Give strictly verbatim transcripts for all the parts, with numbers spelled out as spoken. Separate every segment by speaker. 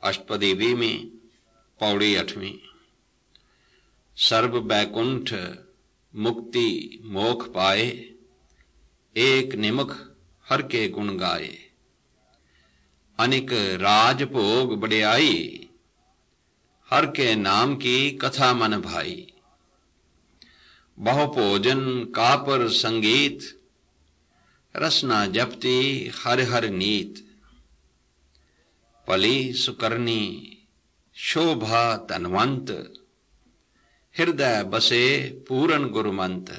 Speaker 1: अष्टपदी बीवीं पौड़ी अठवीं। सर्ब बैकुंठ मुक्ति मोख पाए, एक निमख हर के गुण गाए। अनिक राज भोग बड़ियाई, हर के नाम की कथा मन भाई। बहु भोजन कापर संगीत, रसना जपती हर हर नीत। पली सुकरनी शोभा धनवंत, हृदय बसे पूरन गुरुमंत।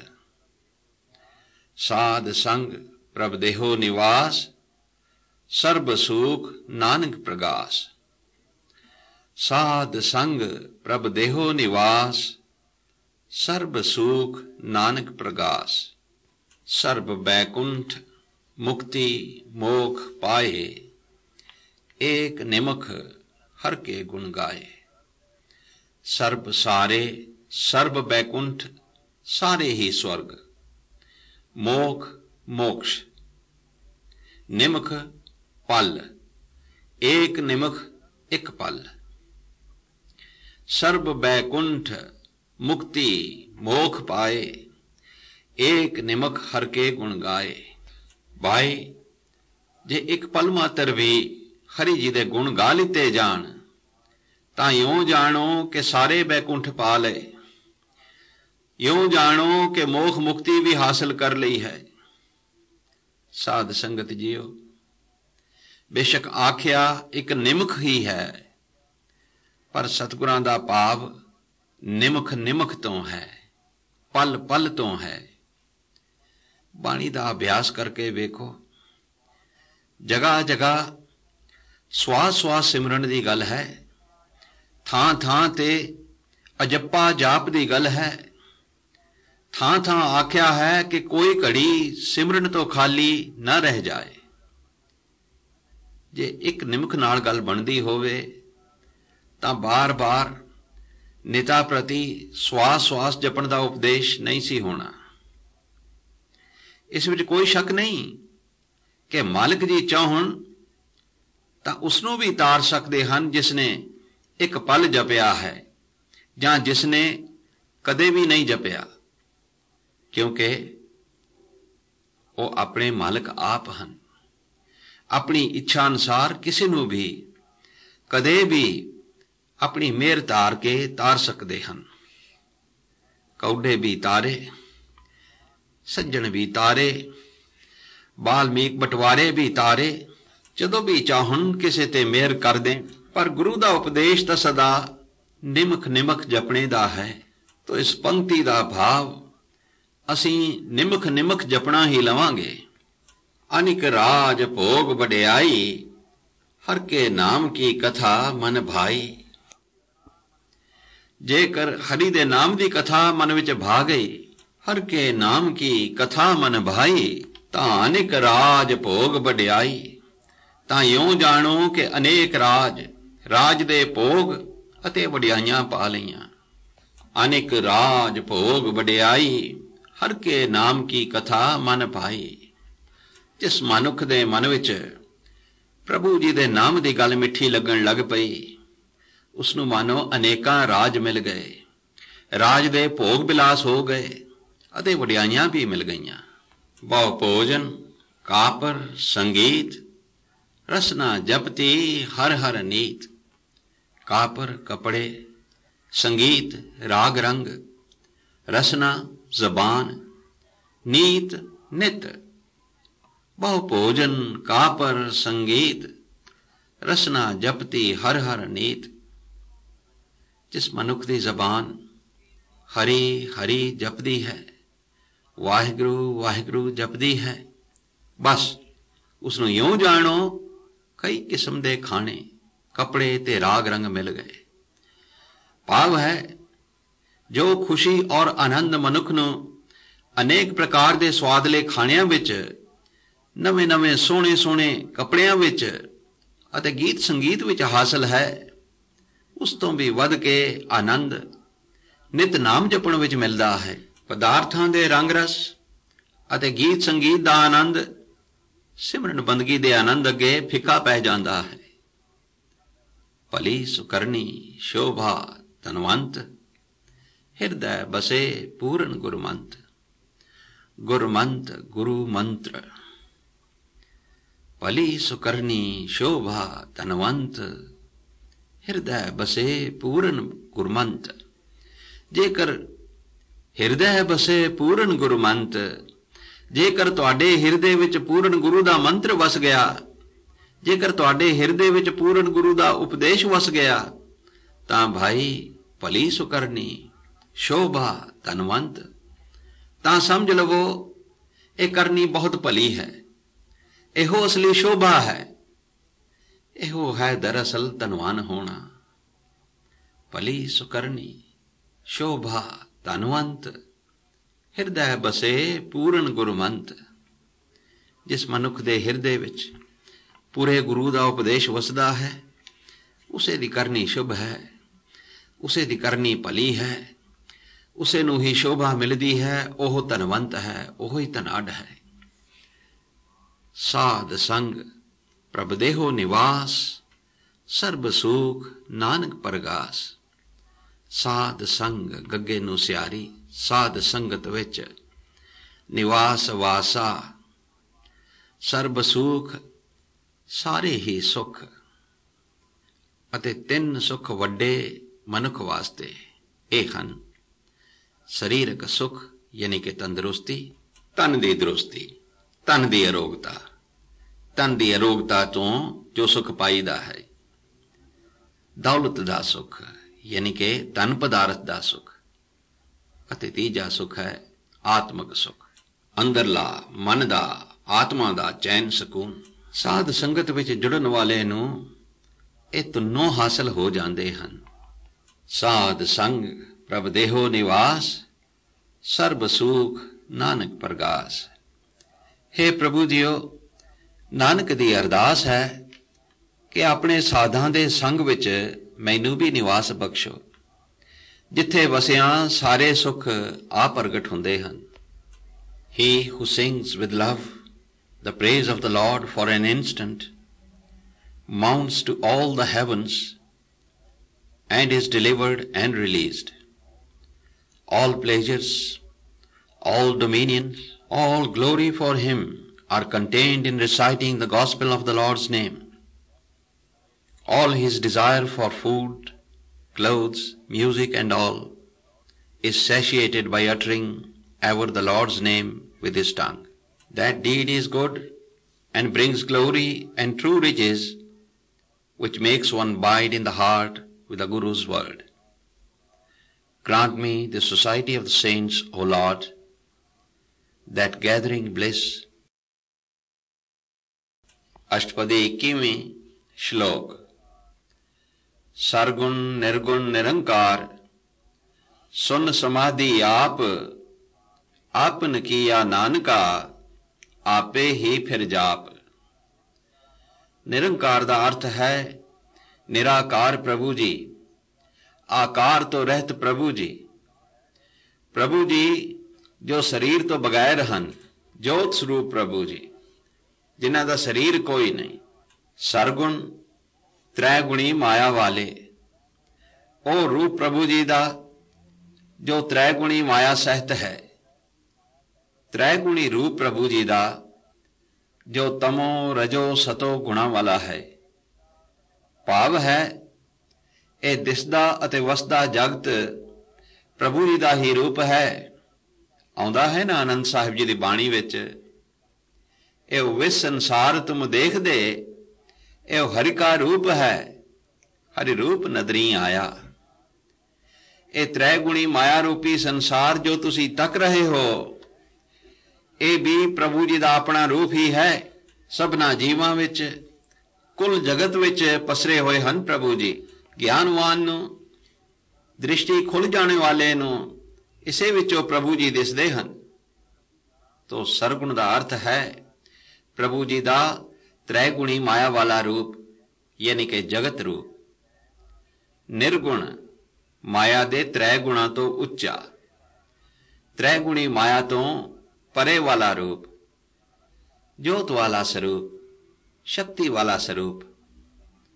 Speaker 1: साध संग प्रभ देहो निवास, सर्ब सुख नानक प्रगास। साध संग प्रभ देहो निवास, सर्ब सुख नानक प्रगास। सर्ब बैकुंठ मुक्ति मोख पाए, एक निमख हर के गुण गाए। सर्ब सारे सर्ब बैकुंठ सारे ही स्वर्ग। मोख मोक्ष, निमख पल, एक निमख एक पल। सर्ब बैकुंठ मुक्ति मोख पाए, एक निमख हर के गुण गाए। भाई जे एक पल मात्र भी हरि जी दे गुण गा लिते जान, तां यों जानो कि सारे बैकुंठ पा लए। यों जानो कि मोख मुक्ति भी हासिल कर ली है। साध संगत जियो, बेशक आख्या एक निमख ही है, पर सतगुरां दा भाव निमख निमख तो है, पल पल तो है। बाणी दा अभ्यास करके वेखो, जगह जगह स्वास स्वास सिमरन दी गल है, थां थां ते अजप्पा जाप दी गल है। थां थां आख्या है कि कोई घड़ी सिमरन तो खाली न रह जाए। जे एक निमख नाल गल बनदी होवे तां बार बार निता प्रति स्वास स्वास जपण दा उपदेश नहीं सी होना। इस विच कोई शक नहीं कि मालिक जी चाहण तां उसनूं भी तार सकदे हन जिसने एक पल जपिया है जां जिसने कदे भी नहीं जपिया, क्योंकि वो अपने मालिक आप हन। अपनी इच्छा अनुसार किसी नूं भी कदे भी अपनी मेहर तार के तार सकते हैं। कौडे भी तारे, सज्जन भी तारे, बाल्मीक बटवारे भी तारे, जदों भी चाहन किसे ते मेहर कर दें। पर गुरु का उपदेश तो सदा निमख निमख जपने का है। तो इस पंक्ति का भाव असी निमख निमख जपना ही लवांगे। अनिक राज भोग बड़ियाई, हर के नाम की कथा मन भाई। जेकर हरि दे नाम की कथा मन विच भा गई, हर के नाम की कथा मन भाई, तां अनेक राज भोग बड़ियाई। तां यों जानो कि अनेक राज राज दे भोग अते वडियाइयां पा लईयां। अनेक राज भोग बड़ियाई, हर के नाम की कथा मन भाई। जिस मनुख दे मन विच प्रभु जी दे नाम की गल मिठी लगन लग पई, उसनूं मानो अनेकां राज मिल गए, राज दे भोग बिलास हो गए अते वडियाइयां भी मिल गईयां। बहु भोजन कापर संगीत, रसना जपती हर हर नीत। कापर कपड़े, संगीत राग रंग, रसना जबान, नीत नित। बहु भोजन कापर संगीत, रसना जपती हर हर नीत। जिस मनुख की जबान हरी हरी जपदी है, वाहिगुरु वाहिगुरु जपदी है, बस उसनूं यों जानो कई किस्म के खाने कपड़े ते राग रंग मिल गए। भाव है जो खुशी और आनंद मनुख नूं अनेक प्रकार के स्वादले खाणियां विच, नवे नवे सोहणे सोहणे कपड़ियां विच अते गीत संगीत विच हासिल है, उस तो भी वध के आनंद नित नाम जपण विच मिलदा है। पदार्थां दे रंग रस अते गीत संगीत दा आनंद सिमरन बंदगी दे आनंद अगे फिका पै जांदा है। भली सुकरनी शोभा धनवंत, हृदय बसे पूर्ण गुरमंत। गुरमंत गुरु मंत्र, भली सुकरनी शोभा धनवंत, हृदय बसे पूर्ण गुरमंत। जेकर हृदय बसे पूर्ण गुरमंत, जेकर तुहाडे हिरदे विच पूर्ण गुरु दा मंत्र वस गया, जेकर तुहाडे हिरदे विच पूर्ण गुरु दा उपदेश वस गया, तां भाई भली सुकरनी शोभा धनवंत, तां समझ लवो ये करनी बहुत भली है, इहो असली शोभा है, इहो है दरअसल धनवान होना। भली सुकरनी शोभा धनवंत, हृदय बसे पूर्ण गुरमंत। जिस मनुख दे हिरदे विच पूरे गुरु दा उपदेश वसदा है, उसे दी करनी शुभ है, उसे दी करनी भली है, उसे नूं ही शोभा मिलदी है, ओह धनवंत है, ओह ही धनाढ़ है। साध संग प्रभ देहो निवास, सर्ब सुख नानक परगास। साध संग गगे नूं सियारी, साध संगत विच निवास वासा, सर्ब सुख सारे ही सुख। ਅਤੇ ਤਿੰਨ ਸੁਖ ਵੱਡੇ ਮਨੁੱਖ ਵਾਸਤੇ ਇਹ ਹਨ। ਸਰੀਰਕ ਸੁਖ ਯਾਨੀ ਕਿ ਤੰਦਰੁਸਤੀ, ਤਨ ਦੀ ਦਰੁਸਤੀ, ਤਨ ਦੀ ਅਰੋਗਤਾ, ਤਨ ਦੀ ਅਰੋਗਤਾ ਤੋਂ ਜੋ ਸੁਖ ਪਾਈਦਾ ਹੈ। ਦੌਲਤ ਦਾ ਸੁਖ ਯਾਨੀ ਕਿ ਧਨ ਪਦਾਰਥ ਦਾ ਸੁਖ। ਅਤੇ ਤੀਜਾ ਸੁਖ ਹੈ ਆਤਮਿਕ ਸੁਖ, ਅੰਦਰਲਾ ਮਨ ਦਾ, ਆਤਮਾ ਦਾ ਚੈਨ ਸਕੂਨ। ਸਾਧ ਸੰਗਤ ਵਿੱਚ ਜੁੜਨ ਵਾਲੇ ਨੂੰ ਇਹ ਤਿੰਨੋਂ ਹਾਸਲ ਹੋ ਜਾਂਦੇ ਹਨ। ਸਾਧ ਸੰਗ ਪ੍ਰਭ ਦੇਹੋ ਨਿਵਾਸ, ਸਰਬ ਸੁਖ ਨਾਨਕ ਪ੍ਰਗਾਸ। हे ਪ੍ਰਭੂ ਜੀਓ, ਨਾਨਕ ਦੀ ਅਰਦਾਸ ਹੈ ਕਿ ਆਪਣੇ ਸਾਧਾਂ ਦੇ ਸੰਗ ਵਿੱਚ ਮੈਨੂੰ ਵੀ ਨਿਵਾਸ ਬਖਸ਼ੋ, ਜਿੱਥੇ ਵਸਿਆਂ ਸਾਰੇ ਸੁਖ ਆ ਪ੍ਰਗਟ ਹੁੰਦੇ ਹਨ। He who sings with love the praise of the Lord for an instant mounts to all the heavens and is delivered and released. All pleasures, all dominions, all glory for him are contained in reciting the gospel of the Lord's name. All his desire for food, clothes, music and all is satiated by uttering ever the Lord's name with his tongue. That deed is good and brings glory and true riches, which makes one bide in the heart with the Guru's word. Grant me the society of the saints, O Lord, that gathering bliss. अष्टपदी इक्कीवीं श्लोक। सरगुण निर्गुण निरंकार, सुन समाधि आप, आपन किया नानका, आपे ही फिर जाप। निरंकार का अर्थ है निराकार प्रभु जी, आकार तो रहत प्रभु जी। प्रभु जी जो शरीर तो बगैर हन, जोत स्वरूप प्रभु जी, जिन्हां दा शरीर कोई नहीं। सरगुण त्रैगुणी माया वाले, ओ रूप प्रभु जी दा जो त्रैगुणी माया सहित है। त्रैगुणी रूप प्रभु जी दा जो तमो रजो सतो गुणा वाला है। भाव है ये दिसदा अते वसदा जगत प्रभु जी दा ही रूप है। आउंदा है ना आनंद साहिब जी दी बाणी विच, ये विस संसार तुम देख दे, ये हरि का रूप है, हरि रूप नदरी आया। ये त्रैगुणी माया रूपी संसार जो तुसी तक रहे हो, ਇਹ ਵੀ ਪ੍ਰਭੂ ਜੀ ਦਾ ਆਪਣਾ ਰੂਪ ਹੀ ਹੈ। ਸਭਨਾ ਜੀਵਾਂ ਵਿੱਚ, ਕੁੱਲ ਜਗਤ ਵਿੱਚ ਪਸਰੇ ਹੋਏ ਹਨ ਪ੍ਰਭੂ ਜੀ। ਗਿਆਨਵਾਨ ਨੂੰ, ਦ੍ਰਿਸ਼ਟੀ ਖੁੱਲ ਜਾਣੇ ਵਾਲੇ ਨੂੰ ਇਸੇ ਵਿੱਚੋਂ ਪ੍ਰਭੂ ਜੀ ਦਿਸਦੇ ਹਨ। ਤੋ ਸਰਗੁਣ ਦਾ ਅਰਥ ਹੈ ਪ੍ਰਭੂ ਜੀ ਦਾ ਤ੍ਰੈਗੁਣੀ ਮਾਇਆ ਵਾਲਾ ਰੂਪ, ਯਾਨੀ ਕਿ ਜਗਤ ਰੂਪ। ਨਿਰਗੁਣ ਮਾਇਆ ਦੇ ਤ੍ਰੈ ਗੁਣਾ ਤੋਂ ਉੱਚਾ, ਤ੍ਰੈਗੁਣੀ ਮਾਇਆ ਤੋਂ परे वाला रूप, जोत वाला स्वरूप, शक्ति वाला स्वरूप।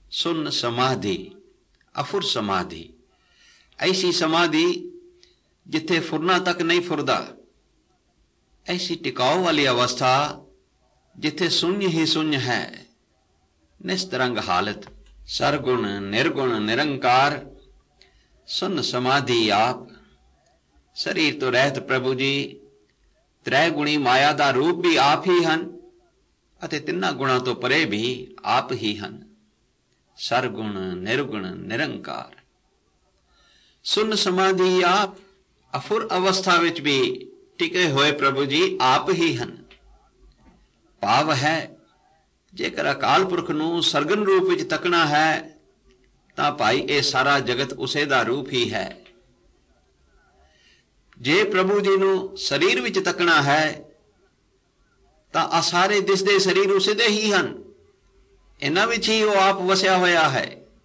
Speaker 1: सुन समाधि, अफुर समाधि, ऐसी समाधि जिथे फुरना तक नहीं फुरदा, ऐसी टिकाऊ वाली अवस्था जिथे शून्य ही शून्य है, निस्तरंग हालत, सरगुण निर्गुण निरंकार, सुन समाधि आप। शरीर तो रहत प्रभु जी त्रै गुणी माया दा रूप भी आप ही हन ਅਤੇ ਤਿੰਨਾਂ ਗੁਣਾਂ ਤੋਂ ਪਰੇ ਵੀ ਆਪ ਹੀ ਹਨ। ਸਰਗੁਣ ਨਿਰਗੁਣ ਨਿਰੰਕਾਰ। ਸੁਨ ਸਮਾਧੀ ਆਪ, ਅਫੁਰ ਅਵਸਥਾ ਵਿੱਚ ਵੀ ਟਿਕੇ ਹੋਏ ਪ੍ਰਭੂ ਜੀ ਆਪ ਹੀ ਹਨ। ਭਾਵ ਹੈ ਜੇਕਰ ਅਕਾਲ ਪੁਰਖ ਨੂੰ ਸਰਗਨ ਰੂਪ ਵਿੱਚ ਤੱਕਣਾ ਹੈ ਤਾਂ ਭਾਈ ਇਹ ਸਾਰਾ ਜਗਤ ਉਸੇ ਦਾ ਰੂਪ ਹੀ ਹੈ। ਜੇ ਪ੍ਰਭੂ ਜੀ ਨੂੰ ਸਰੀਰ ਵਿੱਚ ਤੱਕਣਾ ਹੈ ਤਾਂ ਆ ਸਾਰੇ ਦਿਸਦੇ ਸਰੀਰ ਉਸੇ ਦੇ ਹੀ ਹਨ, ਇਹਨਾਂ ਵਿੱਚ ਹੀ ਉਹ ਆਪ ਵਸਿਆ ਹੋਇਆ ਹੈ।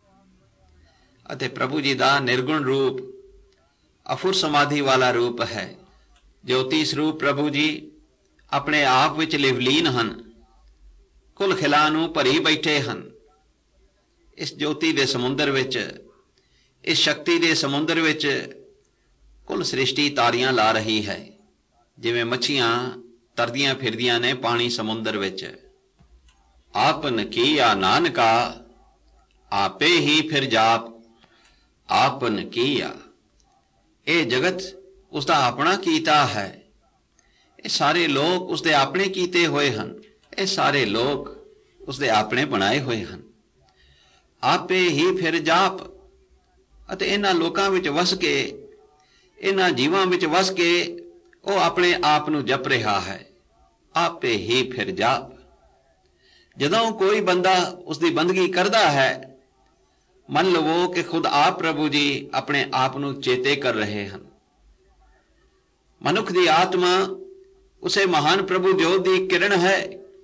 Speaker 1: ਅਤੇ ਪ੍ਰਭੂ ਜੀ ਦਾ ਨਿਰਗੁਣ ਰੂਪ ਅਫੁਰ ਸਮਾਧੀ ਵਾਲਾ ਰੂਪ ਹੈ। ਜੋਤੀ ਸਰੂਪ ਪ੍ਰਭੂ ਜੀ ਆਪਣੇ ਆਪ ਵਿੱਚ ਲਿਵਲੀਨ ਹਨ, ਕੁਲ ਖਿਲਾ ਨੂੰ ਭਰੀ ਬੈਠੇ ਹਨ। ਇਸ ਜੋਤੀ ਦੇ ਸਮੁੰਦਰ ਵਿੱਚ, ਇਸ ਸ਼ਕਤੀ ਦੇ ਸਮੁੰਦਰ ਵਿੱਚ ਕੁਲ ਸ੍ਰਿਸ਼ਟੀ ਤਾਰੀਆਂ ਲਾ ਰਹੀ ਹੈ, ਜਿਵੇਂ ਮੱਛੀਆਂ ਤਰਦੀਆਂ ਫਿਰਦੀਆਂ ਨੇ ਪਾਣੀ ਸਮੁੰਦਰ ਵਿੱਚ। ਆਪਨ ਕੀਆ ਨਾਨਕਾ ਆਪੇ ਹੀ ਫਿਰ ਜਾਪ, ਆਪਨ ਕੀਆ। ਇਹ ਜਗਤ ਉਸਦਾ ਆਪਣਾ ਕੀਤਾ ਹੈ, ਇਹ ਸਾਰੇ ਲੋਕ ਉਸਦੇ ਆਪਣੇ ਕੀਤੇ ਹੋਏ ਹਨ, ਇਹ ਸਾਰੇ ਲੋਕ ਉਸਦੇ ਆਪਣੇ ਬਣਾਏ ਹੋਏ ਹਨ। ਆਪੇ ਹੀ ਫਿਰ ਜਾਪ। ਅਤੇ ਇਹਨਾਂ ਲੋਕਾਂ ਵਿੱਚ ਵਸ ਕੇ, ਇਹਨਾਂ ਜੀਵਾਂ ਵਿੱਚ ਵਸ ਕੇ ਉਹ ਆਪਣੇ ਆਪ ਨੂੰ ਜਪ ਰਿਹਾ ਹੈ। ਆਪੇ ਹੀ ਫਿਰ ਜਾਪ। ਜਦੋਂ ਕੋਈ ਬੰਦਾ ਉਸਦੀ ਬੰਦਗੀ ਕਰਦਾ ਹੈ, ਮੰਨ ਲਵੋ ਕਿ ਖੁਦ ਆਪ ਪ੍ਰਭੂ ਜੀ ਆਪਣੇ ਆਪ ਨੂੰ ਚੇਤੇ ਕਰ ਰਹੇ ਹਨ। ਮਨੁੱਖ ਦੀ ਆਤਮਾ ਉਸੇ ਮਹਾਨ ਪ੍ਰਭੂ ਜੋਤ ਦੀ ਕਿਰਨ ਹੈ।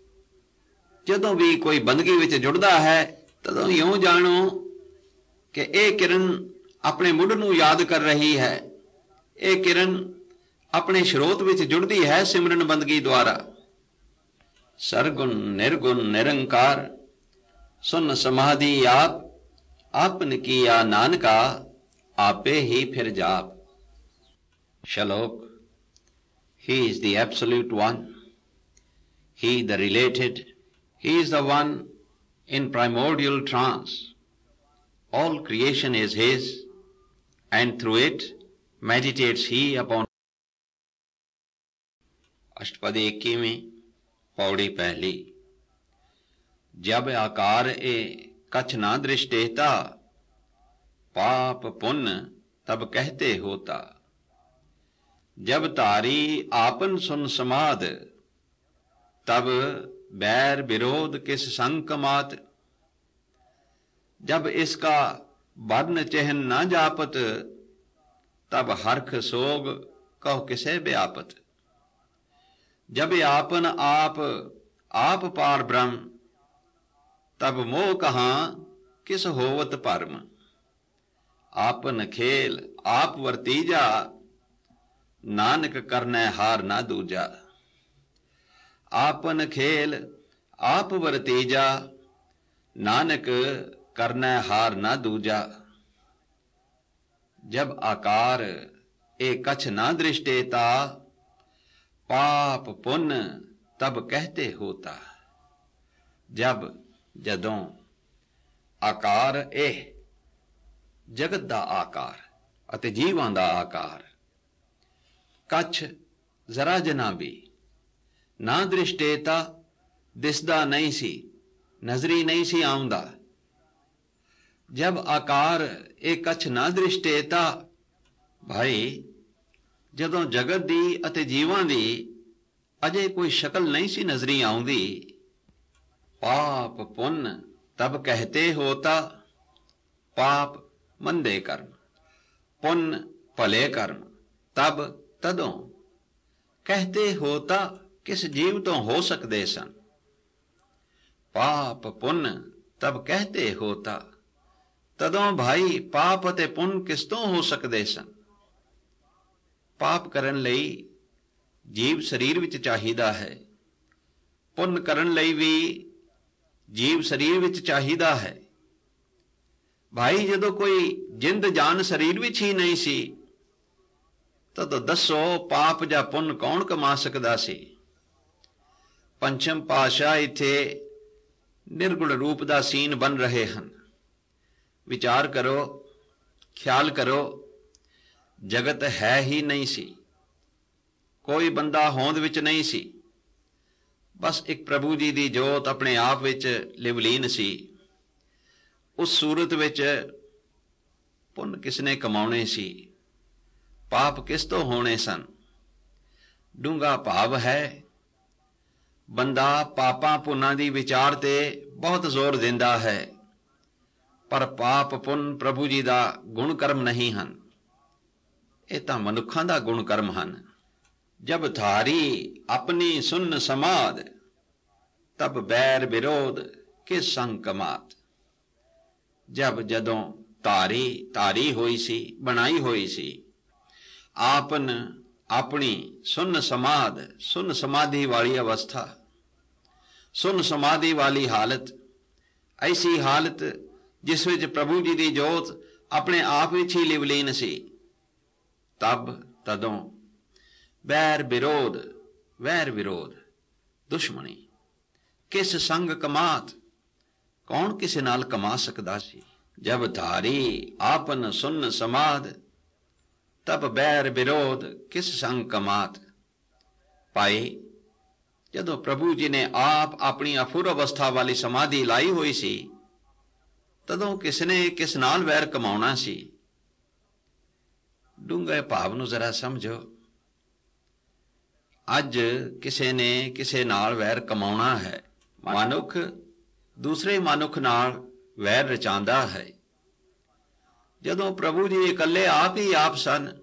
Speaker 1: ਜਦੋਂ ਵੀ ਕੋਈ ਬੰਦਗੀ ਵਿੱਚ ਜੁੜਦਾ ਹੈ ਤਦੋਂ ਇਉਂ ਜਾਣੋ ਕਿ ਇਹ ਕਿਰਨ ਆਪਣੇ ਮੁੱਢ ਨੂੰ ਯਾਦ ਕਰ ਰਹੀ ਹੈ। ਇਹ ਕਿਰਨ ਆਪਣੇ ਸਰੋਤ ਵਿੱਚ ਜੁੜਦੀ ਹੈ ਸਿਮਰਨ ਬੰਦਗੀ ਦੁਆਰਾ। ਸਰਗੁਣ ਨਿਰਗੁਣ ਨਿਰੰਕਾਰ, ਸੁਨ ਸਮਾਧੀ ਆਪ, ਆਪਨ ਕੀਆ ਨਾਨਕਾ ਆਪੇ ਹੀ ਫਿਰ ਜਾਪ। ਸ਼ਲੋਕ। He is the absolute one, he the related, he is the one in primordial trance. All creation is his, and through it meditates he upon। अष्टपदी इक्कीवीं, पौड़ी पहली। जब आकार ए कछ ना दृष्टेता, पाप पुण्य तब कहते होता। जब तारी आपन सुन समाध, तब बैर विरोध किस संग मात। जब इसका वर्ण चिन्ह न जापत, तब हर्ख सोग कहो किसे व्यापत। जब आपन आप आप पार ब्रह्म, तब मोह कहाँ किस होवत परम। आपन खेल आप वर्तीजा, नानक करनै हार ना दूजा। आपन खेल आप वर्तीजा, नानक करनै हार ना दूजा। जब आकार ए कछ ना दृष्टेता, पाप पुण्य तब कहते होता। जब जदों आकार ਇਹ ਜਗਤ ਦਾ ਆਕਾਰ ਅਤੇ ਜੀਵਾਂ ਦਾ ਆਕਾਰ ਕੱਛ ਜ਼ਰਾ ਜਨਾ ਵੀ ਨਾ ਦ੍ਰਿਸ਼ਟੇਤਾ ਦਿਸਦਾ ਨਹੀਂ ਸੀ, ਨਜ਼ਰੀ ਨਹੀਂ ਸੀ ਆਉਂਦਾ। ਜਬ ਆਕਾਰ ਇਹ ਕੱਛ ਨਾ ਦ੍ਰਿਸ਼ਟੇਤਾ, ਭਾਈ ਜਦੋਂ ਜਗਤ ਦੀ ਅਤੇ ਜੀਵਾਂ ਦੀ ਅਜੇ ਕੋਈ ਸ਼ਕਲ ਨਹੀਂ ਸੀ ਨਜ਼ਰੀ ਆਉਂਦੀ। ਪਾਪ ਪੁੰਨ ਤਬ ਕਹਤੇ ਹੋਤਾ। ਪਾਪ ਮੰਦੇ ਕਰਮ, ਪੁੰਨ ਭਲੇ ਕਰਮ, ਤਬ ਤਦੋਂ ਕਹਤੇ ਹੋਤਾ ਕਿਸ ਜੀਵ ਤੋਂ ਹੋ ਸਕਦੇ ਸਨ। ਪਾਪ ਪੁੰਨ ਤਬ ਕਹਤੇ ਹੋਤਾ, ਤਦੋਂ ਭਾਈ ਪਾਪ ਅਤੇ ਪੁੰਨ ਕਿਸ ਤੋਂ ਹੋ ਸਕਦੇ ਸਨ। ਪਾਪ ਕਰਨ ਲਈ ਜੀਵ ਸਰੀਰ ਵਿੱਚ ਚਾਹੀਦਾ ਹੈ, ਪੁੰਨ ਕਰਨ ਲਈ ਵੀ ਜੀਵ ਸਰੀਰ ਵਿੱਚ ਚਾਹੀਦਾ ਹੈ। ਭਾਈ ਜਦੋਂ ਕੋਈ ਜਿੰਦ ਜਾਨ ਸਰੀਰ ਵਿੱਚ ਹੀ ਨਹੀਂ ਸੀ ਤਾਂ ਦੱਸੋ ਪਾਪ ਜਾਂ ਪੁੰਨ ਕੌਣ ਕਮਾ ਸਕਦਾ ਸੀ। ਪੰਚਮ ਪਾਤਸ਼ਾਹ ਇੱਥੇ ਨਿਰਗੁਣ ਰੂਪ ਦਾ ਸੀਨ ਬਣ ਰਹੇ ਹਨ। ਵਿਚਾਰ ਕਰੋ, ਖਿਆਲ ਕਰੋ, ਜਗਤ ਹੈ ਹੀ ਨਹੀਂ ਸੀ, ਕੋਈ ਬੰਦਾ ਹੋਂਦ ਵਿੱਚ ਨਹੀਂ ਸੀ, ਬਸ ਇੱਕ ਪ੍ਰਭੂ ਜੀ ਦੀ ਜੋਤ ਆਪਣੇ ਆਪ ਵਿੱਚ ਲਿਵਲੀਨ ਸੀ। ਉਸ ਸੂਰਤ ਵਿੱਚ ਪੁੰਨ ਕਿਸਨੇ ਕਮਾਉਣੇ ਸੀ, ਪਾਪ ਕਿਸ ਤੋਂ ਹੋਣੇ ਸਨ। ਡੂੰਘਾ ਭਾਵ ਹੈ, ਬੰਦਾ ਪਾਪਾਂ ਪੁੰਨਾਂ ਦੀ ਵਿਚਾਰ ਤੇ ਬਹੁਤ ਜ਼ੋਰ ਦਿੰਦਾ ਹੈ, ਪਰ ਪਾਪ ਪੁੰਨ ਪ੍ਰਭੂ ਜੀ ਦਾ ਗੁਣ ਕਰਮ ਨਹੀਂ ਹਨ, ਇਹ ਤਾਂ ਮਨੁੱਖਾਂ ਦਾ ਗੁਣ ਕਰਮ ਹਨ। ਜਬ ਧਾਰੀ ਆਪਣੀ ਸੁਨ ਸਮਾਦ, ਤਬ ਬੈਰ ਵਿਰੋਧ ਕਿਸ ਸੰਗ ਕਮਾਤ। ਜਬ ਜਦੋਂ ਧਾਰੀ ਧਾਰੀ ਹੋਈ ਸੀ, ਬਣਾਈ ਹੋਈ ਸੀ, ਆਪਨ ਆਪਣੀ ਸੁਨ ਸਮਾਦ, ਸੁਨ ਸਮਾਧੀ ਵਾਲੀ ਅਵਸਥਾ, ਸੁਨ ਸਮਾਧੀ ਵਾਲੀ ਹਾਲਤ, ਐਸੀ ਹਾਲਤ ਜਿਸ ਵਿੱਚ ਪ੍ਰਭੂ ਜੀ ਦੀ ਜੋਤ ਆਪਣੇ ਆਪ ਵਿੱਚ ਹੀ ਲਿਵਲੀਨ ਸੀ। ਤਬ ਤਦੋਂ ਵੈਰ ਵਿਰੋਧ, ਵੈਰ ਵਿਰੋਧ, ਦੁਸ਼ਮਣੀ, ਕਿਸ ਸੰਗ ਕਮਾਤ, ਕੌਣ ਕਿਸੇ ਨਾਲ ਕਮਾ ਸਕਦਾ ਸੀ। ਜਬ ਧਾਰੀ ਆਪਨ ਸੁਨ ਸਮਾਦ, ਤਬ ਬੈਰ ਵਿਰੋਧ ਕਿਸ ਸੰਗ ਕਮਾਤ। ਭਾਈ ਜਦੋਂ ਪ੍ਰਭੂ ਜੀ ਨੇ ਆਪ ਆਪਣੀ ਅਫੁਰ ਅਵਸਥਾ ਵਾਲੀ ਸਮਾਧੀ ਲਾਈ ਹੋਈ ਸੀ, ਤਦੋਂ ਕਿਸਨੇ ਕਿਸ ਨਾਲ ਵੈਰ ਕਮਾਉਣਾ ਸੀ। ਡੂੰਘੇ ਭਾਵ ਨੂੰ ਜ਼ਰਾ ਸਮਝੋ। ਅੱਜ ਕਿਸੇ ਨੇ ਕਿਸੇ ਨਾਲ ਵੈਰ ਕਮਾਉਣਾ ਹੈ, ਮਨੁੱਖ ਦੂਸਰੇ ਮਨੁੱਖ ਨਾਲ ਵੈਰ ਰਚਾਉਂਦਾ ਹੈ। ਜਦੋਂ ਪ੍ਰਭੂ ਜੀ ਇਕੱਲੇ ਆਪ ਹੀ ਆਪ ਸਨ,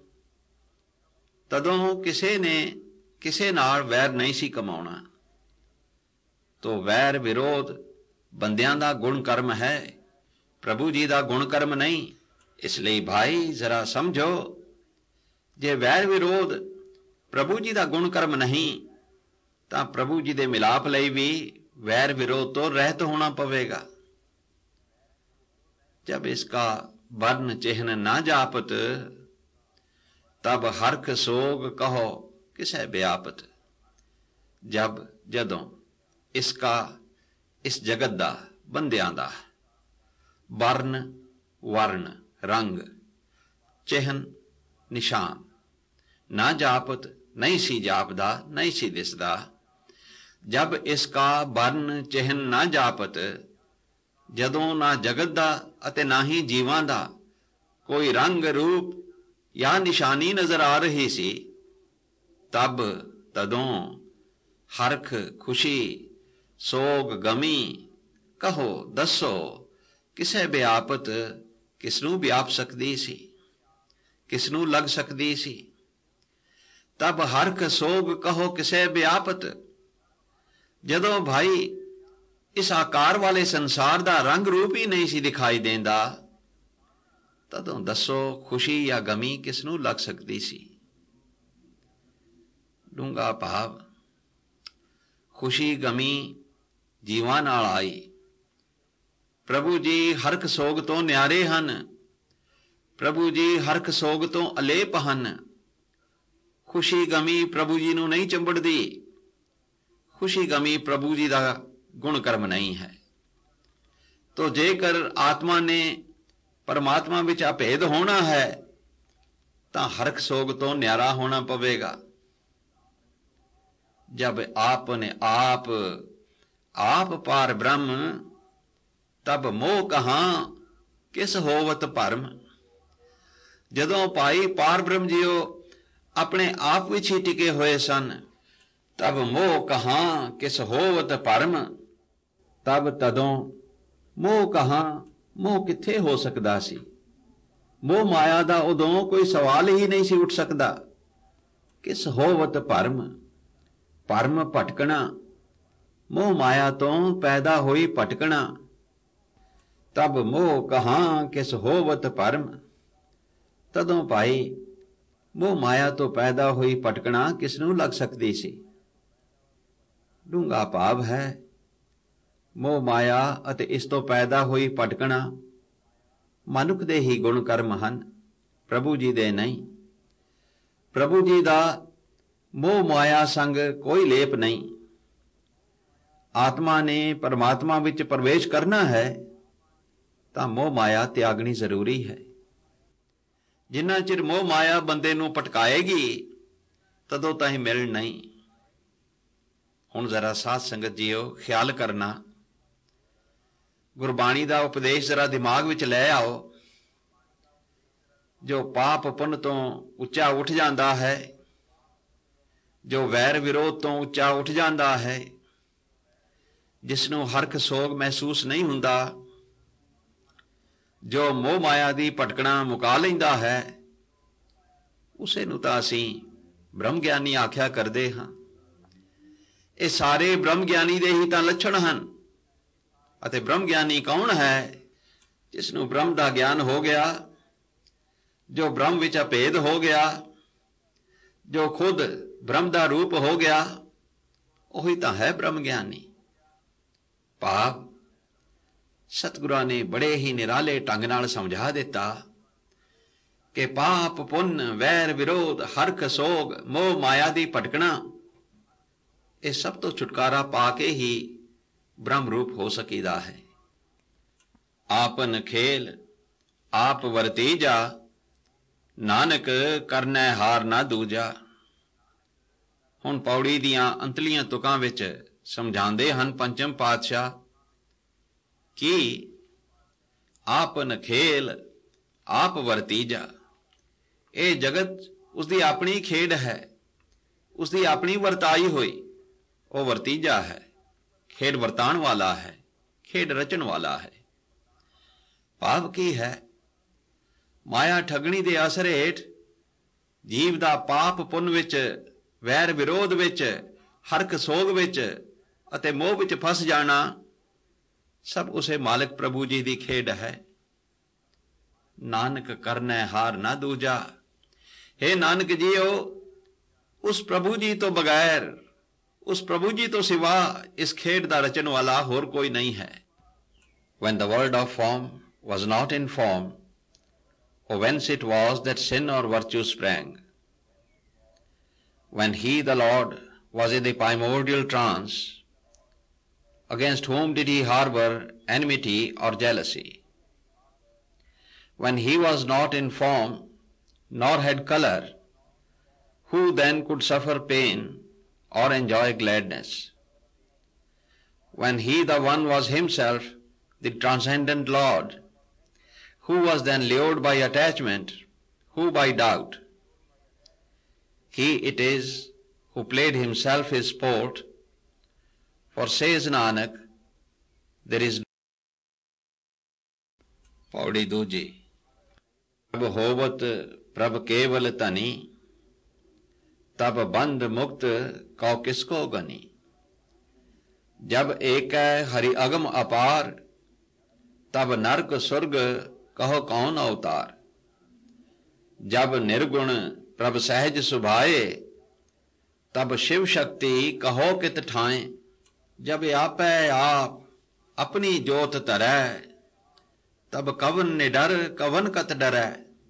Speaker 1: ਤਦੋਂ ਕਿਸੇ ਨੇ ਕਿਸੇ ਨਾਲ ਵੈਰ ਨਹੀਂ ਸੀ ਕਮਾਉਣਾ। ਤੋ ਵੈਰ ਵਿਰੋਧ ਬੰਦਿਆਂ ਦਾ ਗੁਣ ਕਰਮ ਹੈ, ਪ੍ਰਭੂ ਜੀ ਦਾ ਗੁਣ ਕਰਮ ਨਹੀਂ। ਇਸ ਲਈ ਭਾਈ ਜ਼ਰਾ ਸਮਝੋ, ਜੇ ਵੈਰ ਵਿਰੋਧ ਪ੍ਰਭੂ ਜੀ ਦਾ ਗੁਣ ਕਰਮ ਨਹੀਂ, ਤਾਂ ਪ੍ਰਭੂ ਜੀ ਦੇ ਮਿਲਾਪ ਲਈ ਵੀ ਵੈਰ ਵਿਰੋਧ ਤੋਂ ਰਹਿਤ ਹੋਣਾ ਪਵੇਗਾ। जब इसका वर्ण चिन्ह ना जापत, तब हरख सोग कहो किसे व्यापत। जब जदों इसका इस जगत दा बंदियां दा वर्ण, वर्ण रंग, चिन्ह निशान ना जापत, नहीं सी जापदा, नहीं सी दिसदा। जब इसका वर्ण चिन्ह ना जापत, ਜਦੋਂ ਨਾ ਜਗਤ ਦਾ ਅਤੇ ਨਾ ਹੀ ਜੀਵਾਂ ਦਾ ਕੋਈ ਰੰਗ ਰੂਪ ਜਾਂ ਨਿਸ਼ਾਨੀ ਨਜ਼ਰ ਆ ਰਹੀ ਸੀ, ਤਬ ਤਦੋਂ ਹਰਖ ਖੁਸ਼ੀ ਸੋਗ ਗਮੀ ਕਹੋ ਦੱਸੋ ਕਿਸੇ ਵਿਆਪਤ, ਕਿਸ ਨੂੰ ਵਿਆਪ ਸਕਦੀ ਸੀ, ਕਿਸ ਨੂੰ ਲੱਗ ਸਕਦੀ ਸੀ। ਤਬ ਹਰਖ ਸੋਗ ਕਹੋ ਕਿਸੇ ਵਿਆਪਤ, ਜਦੋਂ ਭਾਈ ਇਸ ਆਕਾਰ ਵਾਲੇ ਸੰਸਾਰ ਦਾ ਰੰਗ ਰੂਪ ਹੀ ਨਹੀਂ ਸੀ ਦਿਖਾਈ ਦੇਂਦਾ, ਤਦੋਂ ਦੱਸੋ ਖੁਸ਼ੀ ਜਾਂ ਗਮੀ ਕਿਸ ਨੂੰ ਲੱਗ ਸਕਦੀ ਸੀ। ਡੂੰਘਾ ਭਾਵ, ਖੁਸ਼ੀ ਗਮੀ ਜੀਵਾਂ ਨਾਲ ਆਈ। ਪ੍ਰਭੂ ਜੀ ਹਰਖ ਸੋਗ ਤੋਂ ਨਿਆਰੇ ਹਨ, ਪ੍ਰਭੂ ਜੀ ਹਰਖ ਸੋਗ ਤੋਂ ਅਲੇਪ ਹਨ। ਖੁਸ਼ੀ ਗਮੀ ਪ੍ਰਭੂ ਜੀ ਨੂੰ ਨਹੀਂ ਚੰਬੜਦੀ, ਖੁਸ਼ੀ ਗਮੀ ਪ੍ਰਭੂ ਜੀ ਦਾ ਗੁਣ ਕਰਮ ਨਹੀਂ ਹੈ। ਤੋ ਜੇਕਰ ਆਤਮਾ ਨੇ ਪਰਮਾਤਮਾ ਵਿੱਚ ਅਭੇਦ ਹੋਣਾ ਹੈ, ਤਾਂ ਹਰਖ ਸੋਗ ਤੋਂ ਨਿਆਰਾ ਹੋਣਾ ਪਵੇਗਾ। ਜਬ ਆਪ ਨੇ ਆਪ ਆਪ ਪਾਰ ਬ੍ਰਹਮ, ਤਬ ਮੋਹ ਕਹਾਂ ਕਿਸ ਹੋਵਤ ਭਰਮ। ਜਦੋਂ ਭਾਈ ਪਾਰ ਬ੍ਰਹਮ ਜੀਓ ਆਪਣੇ ਆਪ ਵਿੱਚ ਹੀ ਟਿਕੇ ਹੋਏ ਸਨ, ਤਬ ਮੋਹ ਕਹਾਂ ਕਿਸ ਹੋਵਤ ਭਰਮ। ਤਬ ਤਦੋਂ ਮੋਹ ਕਹਾਂ, ਮੋਹ ਕਿੱਥੇ ਹੋ ਸਕਦਾ ਸੀ। ਮੋਹ ਮਾਇਆ ਦਾ ਉਦੋਂ ਕੋਈ ਸਵਾਲ ਹੀ ਨਹੀਂ ਸੀ ਉੱਠ ਸਕਦਾ। ਕਿਸ ਹੋਵਤ ਭਰਮ, ਭਰਮ ਭਟਕਣਾ, ਮੋਹ ਮਾਇਆ ਤੋਂ ਪੈਦਾ ਹੋਈ ਭਟਕਣਾ। ਤਬ ਮੋਹ ਕਹਾਂ ਕਿਸ ਹੋਵਤ ਭਰਮ, ਤਦੋਂ ਭਾਈ ਮੋਹ ਮਾਇਆ ਤੋਂ ਪੈਦਾ ਹੋਈ ਭਟਕਣਾ ਕਿਸ ਨੂੰ ਲੱਗ ਸਕਦੀ ਸੀ। ਡੂੰਘਾ ਭਾਵ ਹੈ, ਮੋਹ ਮਾਇਆ ਅਤੇ ਇਸ ਤੋਂ ਪੈਦਾ ਹੋਈ ਭਟਕਣਾ ਮਨੁੱਖ ਦੇ ਹੀ ਗੁਣ ਕਰਮ ਹਨ, ਪ੍ਰਭੂ ਜੀ ਦੇ ਨਹੀਂ। ਪ੍ਰਭੂ ਜੀ ਦਾ ਮੋਹ ਮਾਇਆ ਸੰਗ ਕੋਈ ਲੇਪ ਨਹੀਂ। ਆਤਮਾ ਨੇ ਪਰਮਾਤਮਾ ਵਿੱਚ ਪ੍ਰਵੇਸ਼ ਕਰਨਾ ਹੈ ਤਾਂ ਮੋਹ ਮਾਇਆ ਤਿਆਗਣੀ ਜ਼ਰੂਰੀ ਹੈ। ਜਿੰਨਾ ਚਿਰ ਮੋਹ ਮਾਇਆ ਬੰਦੇ ਨੂੰ ਭਟਕਾਏਗੀ ਤਦੋਂ ਤਾਈਂ ਮਿਲਣ ਨਹੀਂ। ਹੁਣ ਜ਼ਰਾ ਸਾਧ ਸੰਗਤ ਜੀਓ ਖਿਆਲ ਕਰਨਾ, ਗੁਰਬਾਣੀ ਦਾ ਉਪਦੇਸ਼ ਜ਼ਰਾ ਦਿਮਾਗ ਵਿੱਚ ਲੈ ਆਓ। ਜੋ ਪਾਪ ਪੁੰਨ ਤੋਂ ਉੱਚਾ ਉੱਠ ਜਾਂਦਾ ਹੈ, ਜੋ ਵੈਰ ਵਿਰੋਧ ਤੋਂ ਉੱਚਾ ਉੱਠ ਜਾਂਦਾ ਹੈ, ਜਿਸ ਨੂੰ ਹਰਖ ਸੋਗ ਮਹਿਸੂਸ ਨਹੀਂ ਹੁੰਦਾ, ਜੋ ਮੋਹ ਮਾਇਆ ਦੀ ਭਟਕਣਾ ਮੁਕਾ ਲੈਂਦਾ ਹੈ, ਉਸੇ ਨੂੰ ਤਾਂ ਅਸੀਂ ਬ੍ਰਹਮ ਗਿਆਨੀ ਆਖਿਆ ਕਰਦੇ ਹਾਂ। ਇਹ ਸਾਰੇ ਬ੍ਰਹਮ ਗਿਆਨੀ ਦੇ ਹੀ ਤਾਂ ਲੱਛਣ ਹਨ। ਅਤੇ ਬ੍ਰਹਮ ਗਿਆਨੀ ਕੌਣ ਹੈ? ਜਿਸ ਨੂੰ ਬ੍ਰਹਮ ਦਾ ਗਿਆਨ ਹੋ ਗਿਆ, ਜੋ ਬ੍ਰਹਮ ਵਿੱਚ ਅਭੇਦ ਹੋ ਗਿਆ, ਜੋ ਖੁਦ ਬ੍ਰਹਮ ਦਾ ਰੂਪ ਹੋ ਗਿਆ, ਉਹੀ ਤਾਂ ਹੈ ਬ੍ਰਹਮ ਗਿਆਨੀ। ਭਾਵ ਸਤਿਗੁਰਾਂ ਨੇ ਬੜੇ ਹੀ ਨਿਰਾਲੇ ਢੰਗ ਨਾਲ ਸਮਝਾ ਦਿੱਤਾ ਕਿ ਪਾਪ ਪੁੰਨ, ਵੈਰ ਵਿਰੋਧ, ਹਰਖ ਸੋਗ, ਮੋਹ ਮਾਇਆ ਦੀ ਭਟਕਣਾ, ਇਹ ਸਭ ਤੋਂ ਛੁਟਕਾਰਾ ਪਾ ਕੇ ਹੀ ਬ੍ਰਹਮ ਰੂਪ ਹੋ ਸਕੀਦਾ ਹੈ। ਆਪਨ ਖੇਲ ਆਪ ਵਰਤੀਜਾ, ਨਾਨਕ ਕਰਨੈ ਹਾਰ ਨਾ ਦੂਜਾ। ਹੁਣ ਪੌੜੀ ਦੀਆਂ ਅੰਤਲੀਆਂ ਤੁਕਾਂ ਵਿੱਚ ਸਮਝਾਉਂਦੇ ਹਨ ਪੰਚਮ ਪਾਤਸ਼ਾਹ ਕਿ ਆਪਨ ਖੇਲ ਆਪ ਵਰਤੀਜਾ। ਇਹ ਜਗਤ ਉਸਦੀ ਆਪਣੀ ਖੇਡ ਹੈ, ਉਸਦੀ ਆਪਣੀ ਵਰਤਾਈ ਹੋਈ। ਉਹ ਵਰਤੀਜਾ ਹੈ, ਖੇਡ ਵਰਤਾਉਣ ਵਾਲਾ ਹੈ, ਖੇਡ ਰਚਣ ਵਾਲਾ ਹੈ। ਭਾਵ ਕੀ ਹੈ? ਮਾਇਆ ਠੱਗਣੀ ਦੇ ਅਸਰ ਹੇਠ ਜੀਵ ਦਾ ਪਾਪ ਪੁੰਨ ਵਿੱਚ, ਵੈਰ ਵਿਰੋਧ ਵਿੱਚ, ਹਰਖ ਸੋਗ ਵਿੱਚ ਅਤੇ ਮੋਹ ਵਿੱਚ ਫਸ ਜਾਣਾ ਸਭ ਉਸੇ ਮਾਲਕ ਪ੍ਰਭੂ ਜੀ ਦੀ ਖੇਡ ਹੈ। ਨਾਨਕ ਕਰਨੈ ਹਾਰ ਨਾ ਦੂਜਾ। हे ਨਾਨਕ ਜੀਓ, ਉਸ ਪ੍ਰਭੂ ਜੀ ਤੋਂ ਬਗੈਰ, ਉਸ ਪ੍ਰਭੂ ਜੀ ਤੋਂ ਸਿਵਾ ਇਸ ਖੇਡ ਦਾ ਰਚਣ ਵਾਲਾ ਹੋਰ ਕੋਈ ਨਹੀਂ ਹੈ। When the world of form was not in form, or whence it was that sin or virtue sprang, when he, the Lord, was in the primordial trance, against whom did he harbor enmity or jealousy? When he was not in form, nor had color, who then could suffer pain or enjoy gladness? When he, the one, was himself the transcendent Lord, who was then lured by attachment, who by doubt? He it is who played himself his sport, for says Nanak, there is Pauri दूजी। प्रभ होवत प्रभ केवल धनी, तब बंध मुक्त कौ किसको गनी। जब एक हरि अगम अपार, तब नरक सुर्ग कहो कौन अवतार। जब निर्गुण प्रभ सहज सुभाए, तब शिव शक्ति कहो कित ठाए। जब आपै आप अपनी जोत धरै, तब कवन निडर कवन कत डरै।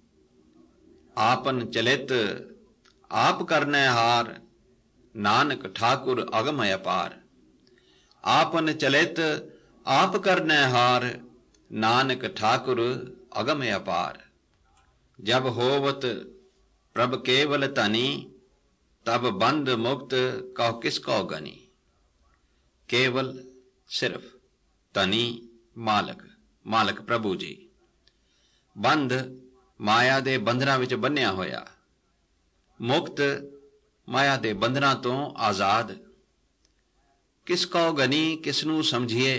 Speaker 1: आपन चलित आप करनै हार, नानक ठाकुर अगम अपार। आपन चलित आप करनै हार, नानक ठाकुर अगम अपार। जब होवत प्रभ केवल धनी, तब बंध मुक्त कहो किसको गनी। केवल सिर्फ, धनी मालक, मालक प्रभु जी। बंध माया दे बंधना विच बन्निया होया, मुक्त माया दे बंधना तो आजाद। किसको गनी, किसनू समझिए।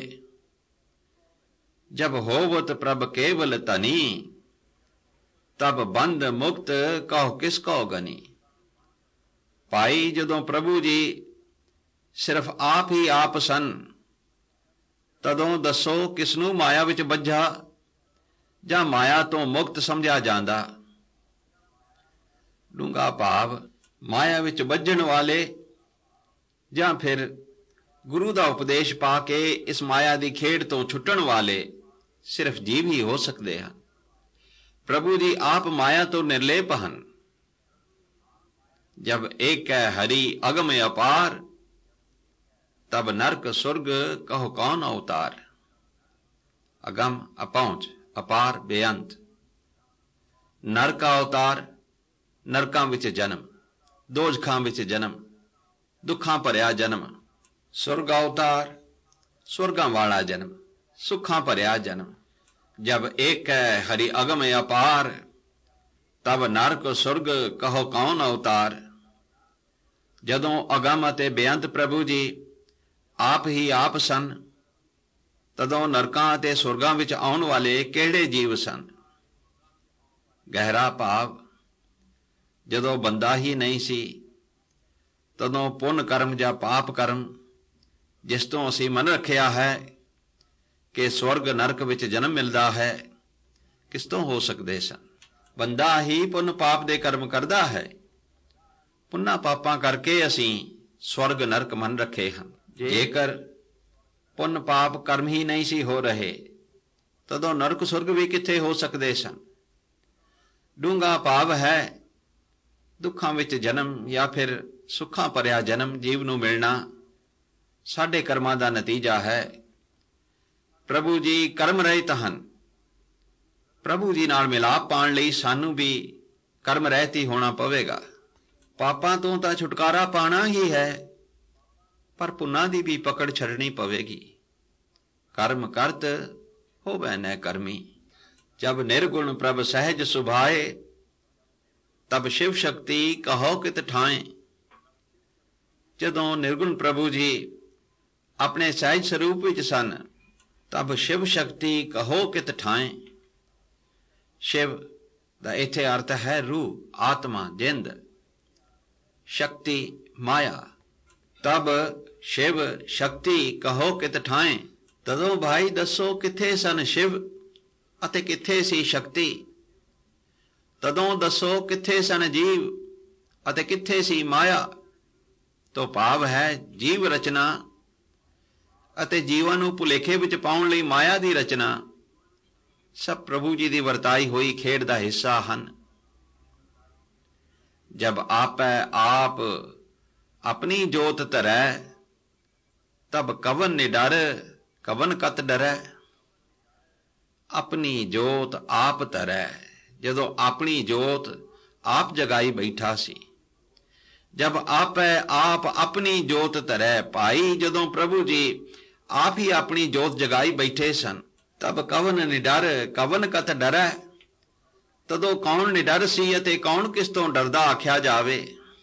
Speaker 1: जब होवत प्रभ केवल धनी, तब बंध मुक्त कहो किसको गनी। भाई जदों प्रभु जी सिर्फ आप ही आप सन, तदों दसो किसनू माया विच बझा जां माया तो मुक्त समझा जांदा। डूंगा भाव माया विच बझण वाले जां फिर गुरु दा उपदेश पा के इस माया दी खेड तो छुट्टण वाले सिर्फ जीव ही हो सकते हैं। प्रभु जी आप माया तो निर्लेप हन। जब एक है हरि अगम अपार, तब नरक सुर्ग कहो कौन अवतार। अगम अपहुंच, अपार बेअंत। नर का अवतार, नरकां विच जन्म, दोजखां विच जन्म, दुखां भरिया जन्म। सुरग अवतार, सुरगां वाला जन्म, सुखां भरिया जन्म। जब एक है हरि अगम अपार, तब नरक सुरग कहो कौन अवतार। जदों अगम अते बेअंत प्रभु जी आप ही आप सन, तदों नरकां अते सुरगां विच आउण वाले किहड़े जीव सन। गहरा भाव, जदों बंदा ही नहीं सी, तदों पुण्य कर्म जां पाप कर्म जिस तों असीं मन रखिया है कि स्वर्ग नरक विच जन्म मिलदा है, किस तों हो सकदे सन। बंदा ही पुण्य पाप दे कर्म करदा है। पुन्ना पापां करके असीं स्वर्ग नरक मन रखे ਹਨ। जेकर पुण्य पाप कर्म ही नहीं सी हो रहे, तदों नरक सुर्ग भी कित्थे हो सकदे सन। डूंगा भाव है, दुखां विच जन्म या फिर सुखां भरिया जन्म जीव नूं मिलना साडे कर्मां दा नतीजा है। प्रभु जी कर्म ਰਹਿਤ ਹਨ। प्रभु जी नाल मिलाप पाउण लई सानू भी कर्म ਰਹਿਤ ही होना पवेगा। पापां तों तां छुटकारा पाना ही है, पर पुन्नां दी भी पकड़ छड़नी पवेगी। कर्म करत होवै न कर्मी। जब निर्गुण प्रभ सहज सुभाए, तब शिव शक्ति कहो कित ठाए। जदों निर्गुण प्रभु जी अपने सहज स्वरूप विच सन, तब शिव शक्ति कहो कित ठाए। शिव दा इत्थे अर्थ है रूह, आत्मा, जिंद। शक्ति माया। तब शिव शक्ति कहो कित ठाए। तदों भाई दसो किथे सन शिव अते किथे सी शक्ति। तदों दसो किथे सन जीव अते किथे सी माया। तो भाव है जीव रचना अते जीवां नूं भुलेखे विच पाउण लई माया दी रचना सब प्रभु जी दी वरताई हुई खेड दा हिस्सा हन। जब आपै आप अपनी जोत धरै, तब कवन निडर कवन कत डरै। अपनी जोत आप धरै, जदों अपनी जोत आप जगाई बैठा सी। जब आपै आप अपनी जोत धरै भाई, जदों प्रभु जी आप ही अपनी जोत जगाई बैठे सन, तब कवन निडर कवन कत डरै। तदों कौन निडर सी अते कौन किस तों डरदा आख्या जावे।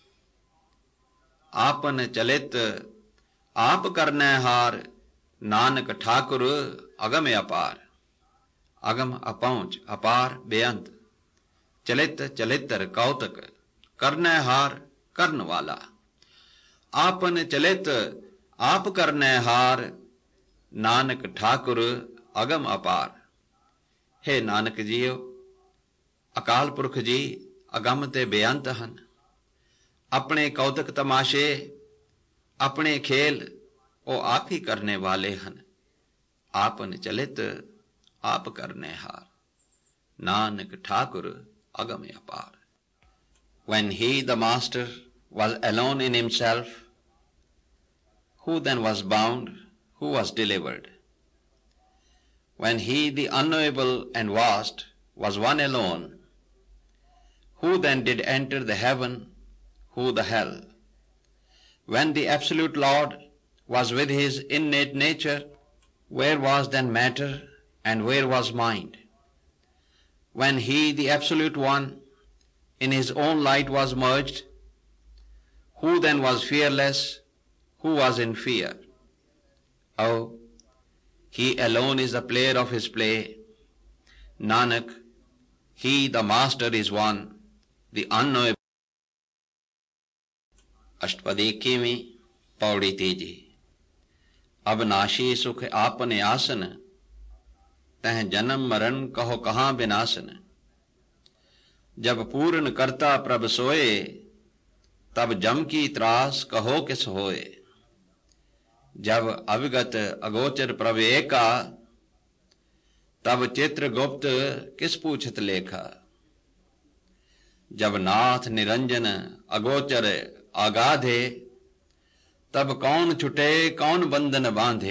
Speaker 1: आपन चलित आप करनै हार, नानक ठाकुर अगम अपार। अगम अपहुंच, अपार बेअंत। चलित चलितर कौतक, करनै हार करन वाला। आपन चलित आप करनै हार, नानक ठाकुर अगम अपार। हे नानक जीओ, अकाल पुरख जी अगम ते बेअंत हन। अपने कौतक तमाशे अपने खेल वो आप ही करने वाले हन। आपन चलित आप करने हार, नानक ठाकुर अगम अपार। When he, the master, was alone in himself, who then was bound, who was delivered? When he, the unknowable and vast, was one alone, who then did enter the heaven, who the hell? When the absolute Lord was with his innate nature, where was then matter and where was mind? When he, the absolute one, in his own light was merged, who then was fearless, who was in fear? Oh, he alone is the player of his play. Nanak, he, the master, is one, the unknowable. अष्टपदी इक्कीवीं, पौड़ी तीजी। अविनाशी सुख आपने आसन, तह जन्म मरण कहो कहाँ विनाशन। जब पूर्ण करता प्रभ सोए, तब जम की त्रास कहो किस होए। जब अविगत अगोचर प्रभ एका, तब चित्रगुप्त किस पूछत लेखा। जब नाथ निरंजन अगोचर आगाधे, तब कौन छुटे कौन बंधन बांधे।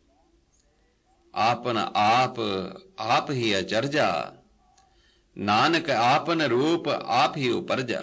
Speaker 1: आपन आप आप ही अचरजा, नानक आपन रूप आप ही उपरजा।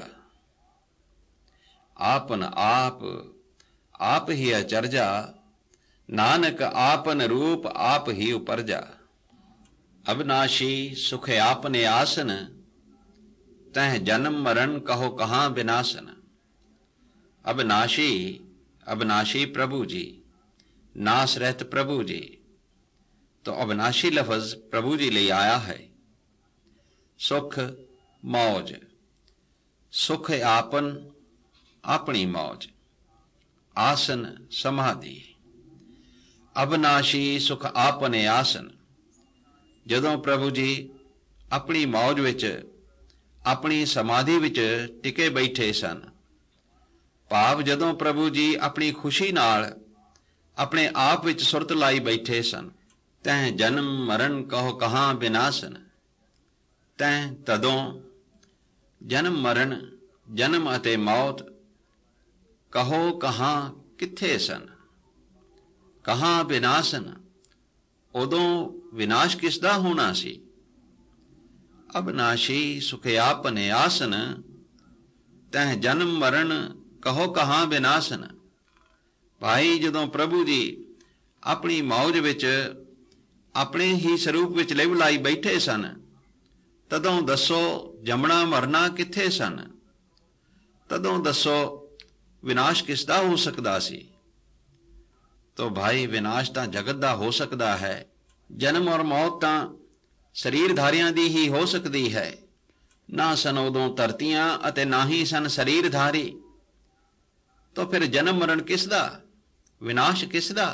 Speaker 1: आपन आप आप ही अचरजा, नानक आपन रूप आप ही उपरजा। अविनाशी सुख आपने आसन, तह जन्म मरण कहो कहाँ विनाशन। अविनाशी अविनाशी प्रभु जी, नाश रहत प्रभु जी। तो अविनाशी लफ्ज प्रभु जी ले आया है। सुख मौज, सुख आपन अपनी मौज, आसन समाधि। अविनाशी सुख आपने आसन। जदों प्रभु जी अपनी मौज विच अपनी समाधि विच टिके बैठे सन, भाव जदों प्रभु जी अपनी खुशी नाल अपने आप विच सुरत लाई बैठे सन। तैं जन्म मरण कहो कहाँ विनाशन। तैं तदों जन्म मरण जन्म अते मौत कहो कहाँ किथे सन। कहाँ विनाशन, उदों विनाश किसदा होना सी। अविनाशी सुख आपने आसन, तह जन्म मरण कहो कहाँ विनाशन। भाई जदों प्रभु जी अपनी मौज विच अपने ही स्वरूप विच लिव लाई बैठे सन, तदों दसो जमना मरना किथे सन। तदों दसो विनाश किसदा हो सकदा सी। तो भाई विनाश तां जगत दा हो सकदा है, जन्म और मौत तां शरीरधारियां दी ही हो सकदी है। ना सन उदों धरतियां अते ना ही सन शरीरधारी। तो फिर जन्म मरण किसदा, विनाश किसदा।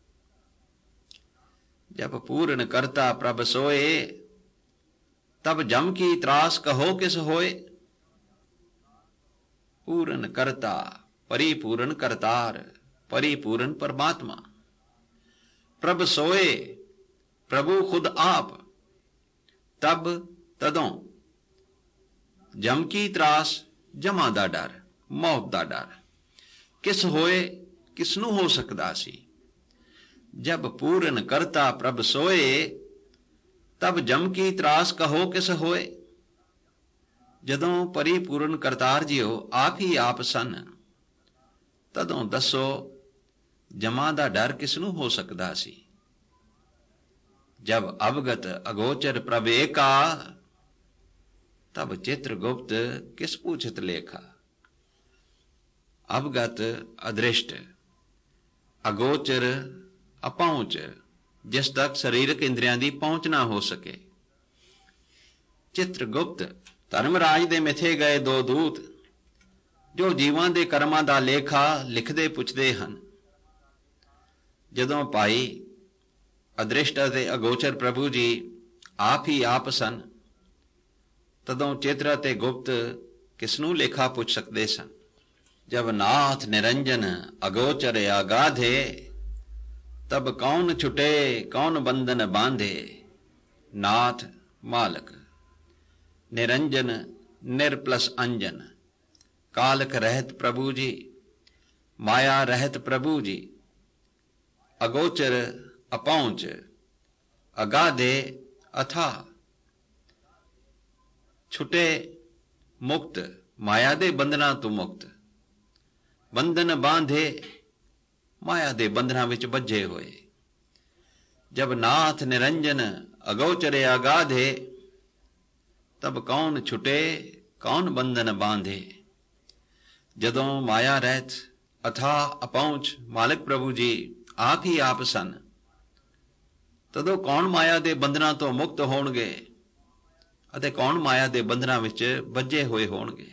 Speaker 1: जब पूर्ण करता प्रभ सोए, तब जम की त्रास कहो किस होए। पूर्ण करता परिपूर्ण करतार, परिपूर्ण परमात्मा। प्रभ सोए प्रभु खुद आप, तब तदों जम की त्रास जमा दा डर, मौत दा डर किस होए, किसनू हो सकदा सी। जब पूर्ण करता प्रभ सोए, तब जम की त्रास कहो किस होए। जदों परिपूर्ण करतार जियो आप ही आप सन, तदों दसो जमा दा डर किसनू हो सकदा सी। जब अवगत अगोचर प्रभ एका, तब चित्रगुप्त किस पूछत लेखा। अवगत अदृष्ट, अगोचर अपहुंच, जिस तक शरीरक इंद्रियां दी पहुंच ना हो सके। चित्रगुप्त धर्मराज दे मिथे गए दो दूत, जो जीवां दे कर्मां दा लेखा लिखदे पुछदे हन। जदों भाई अदृष्ट अते अगोचर प्रभु जी आप ही आप सन, तदों चित्र अते गुप्त किसनू लेखा पुछ सकदे सन। जब नाथ निरंजन अगोचर अगाधे, तब कौन छुटे कौन बंधन बांधे। नाथ मालक, निरंजन निर्प्लस अंजन, कालक रहत प्रभु जी, माया रहत प्रभु जी। अगोचर अपहुंच, अगाधे अथा, छुटे मुक्त, माया दे बंधना तो मुक्त। बंधन बांधे, माया दे बंधना विच बज्झे होए। जब नाथ निरंजन अगोचरे अगाधे, तब कौन छुटे कौन बंधन बांधे। जदों माया रहत अथा अपहुंच मालिक प्रभु जी आप ही आप सन, तदों कौन माया दे बंधना तो मुक्त होणगे अते कौन माया दे बंधना विच बज्झे होए होणगे।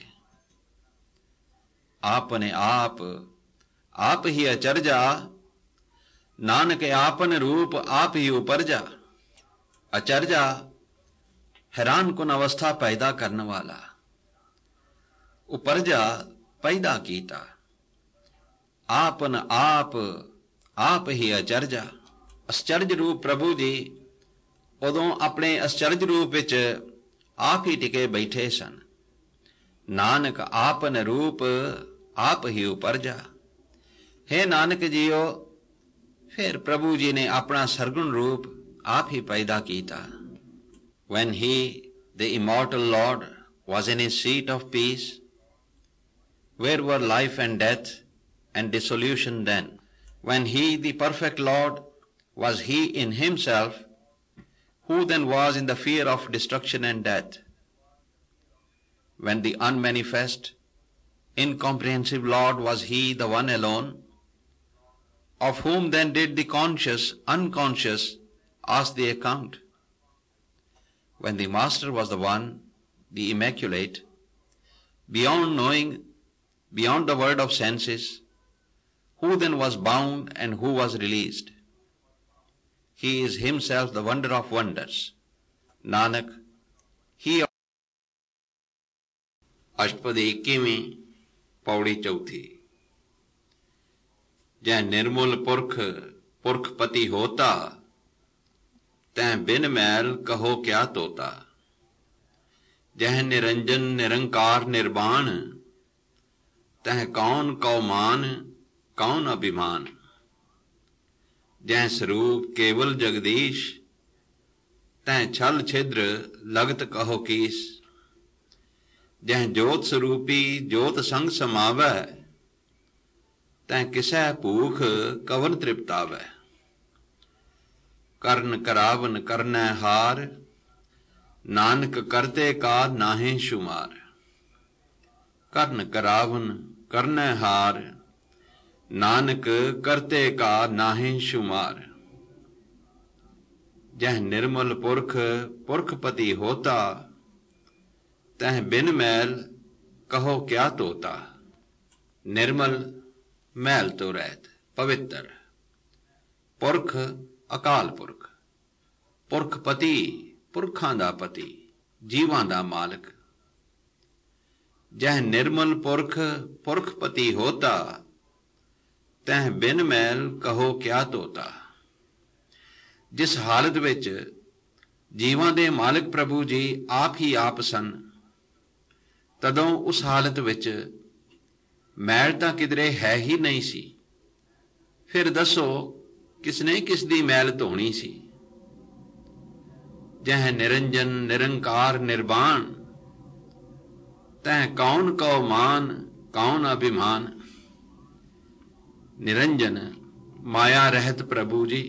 Speaker 1: आपने आप आप ही अचरजा, नानक आपन रूप आप ही उपरजा। अचरजा हैरान कुन अवस्था पैदा करने वाला, उपरजा पैदा कीता। आपन आप आप ही अचरजा। आश्चर्य रूप प्रभु जी ਉਦੋਂ ਆਪਣੇ ਅਚਰਜ ਰੂਪ ਵਿੱਚ ਆਪ ਹੀ ਟਿਕੇ ਬੈਠੇ ਸਨ। ਨਾਨਕ ਆਪਨ ਰੂਪ ਆਪ ਹੀ ਉਪਰਜਾ। ਹੈ ਨਾਨਕ ਜੀਓ, ਫਿਰ ਪ੍ਰਭੂ ਜੀ ਨੇ ਆਪਣਾ ਸਰਗੁਣ ਰੂਪ ਆਪ ਹੀ ਪੈਦਾ ਕੀਤਾ। When he, the immortal Lord, was in his seat of peace, where were life and death and dissolution then? When he, the perfect Lord, was he in himself, who then was in the fear of destruction and death? When the unmanifest, incomprehensive Lord, was he the one alone? Of whom then did the conscious, unconscious ask the account? When the Master was the one, the immaculate, beyond knowing, beyond the word of senses, who then was bound and who was released? He is himself the wonder of wonders. Nanak, he ਅਸ਼ਟਪਦੀ ਇੱਕੀਵੀਂ ਪੌੜੀ ਚੌਥੀ। ਜੈ ਨਿਰਮਲ ਪੁਰਖ ਪੁਰਖ ਪਤੀ ਹੋਤਾ, ਤੈਂ ਬਿਨ ਮੈਲ ਕਹੋ ਕਿਆ ਤੋਤਾ। ਜਹ ਨਿਰੰਜਨ ਨਿਰੰਕਾਰ ਨਿਰਵਾਣ, ਤਹ ਕੌਣ ਕਉ ਮਾਨ ਕੌਣ ਅਭਿਮਾਨ। ਜਹ ਸਰੂਪ ਕੇਵਲ ਜਗਦੀਸ਼, ਤੈਂ ਛਲ ਛਿद्र ਲਗਤ ਕਹੋ ਕੀਸ। ਜਹ ਜੋਤ ਸਰੂਪੀ ਜੋਤ ਸੰਗ ਸਮਾਵੈ, ਤੈਂ ਕਿਸੈ ਭੂਖ ਕਵਨ ਤ੍ਰਿਪਤਾਵੈ। ਕਰਨ ਕਰਾਵਨ ਕਰਨੈ ਹਾਰ, ਨਾਨਕ ਕਰਤੇ ਕਾ ਨਾਹੀਂ ਸ਼ੁਮਾਰ। ਕਰਨ ਕਰਾਵਨ ਕਰਨੈ ਹਾਰ, ਨਾਨਕ ਕਰਤੇ ਕਾ ਨਾਹੀਂ ਸ਼ੁਮਾਰ। ਜਹ ਨਿਰਮਲ ਪੁਰਖ ਪੁਰਖ ਪਤੀ ਹੋਤਾ, ਤਹ ਬਿਨ ਮੈਲ ਕਹੋ ਕਿਆ ਤੋਤਾ। ਨਿਰਮਲ ਮੈਲ ਤੋਂ ਰਹਿਤ, ਪਵਿੱਤਰ। ਪੁਰਖ ਅਕਾਲ ਪੁਰਖ, ਪੁਰਖ ਪਤੀ ਪੁਰਖਾਂ ਦਾ ਪਤੀ, ਜੀਵਾਂ ਦਾ ਮਾਲਕ। ਜਹ ਨਿਰਮਲ ਪੁਰਖ ਪੁਰਖ ਪਤੀ ਹੋਤਾ, ਤਹ ਬਿਨ ਮੈਲ ਕਹੋ ਕਿਆ ਤੋਤਾ। ਜਿਸ ਹਾਲਤ ਵਿੱਚ ਜੀਵਾਂ ਦੇ ਮਾਲਕ ਪ੍ਰਭੂ ਜੀ ਆਪ ਹੀ ਆਪ ਸਨ, ਤਦੋਂ ਉਸ ਹਾਲਤ ਵਿੱਚ ਮੈਲ ਤਾਂ ਕਿਧਰੇ ਹੈ ਹੀ ਨਹੀਂ ਸੀ। ਫਿਰ ਦੱਸੋ ਕਿਸਨੇ ਕਿਸ ਦੀ ਮੈਲ ਧੋਣੀ ਸੀ। ਜਹ ਨਿਰੰਜਨ ਨਿਰੰਕਾਰ ਨਿਰਵਾਣ, ਤਹ ਕੌਣ ਕਉ ਮਾਨ ਕੌਣ ਅਭਿਮਾਨ। ਨਿਰੰਜਨ ਮਾਇਆ ਰਹਿਤ ਪ੍ਰਭੂ ਜੀ,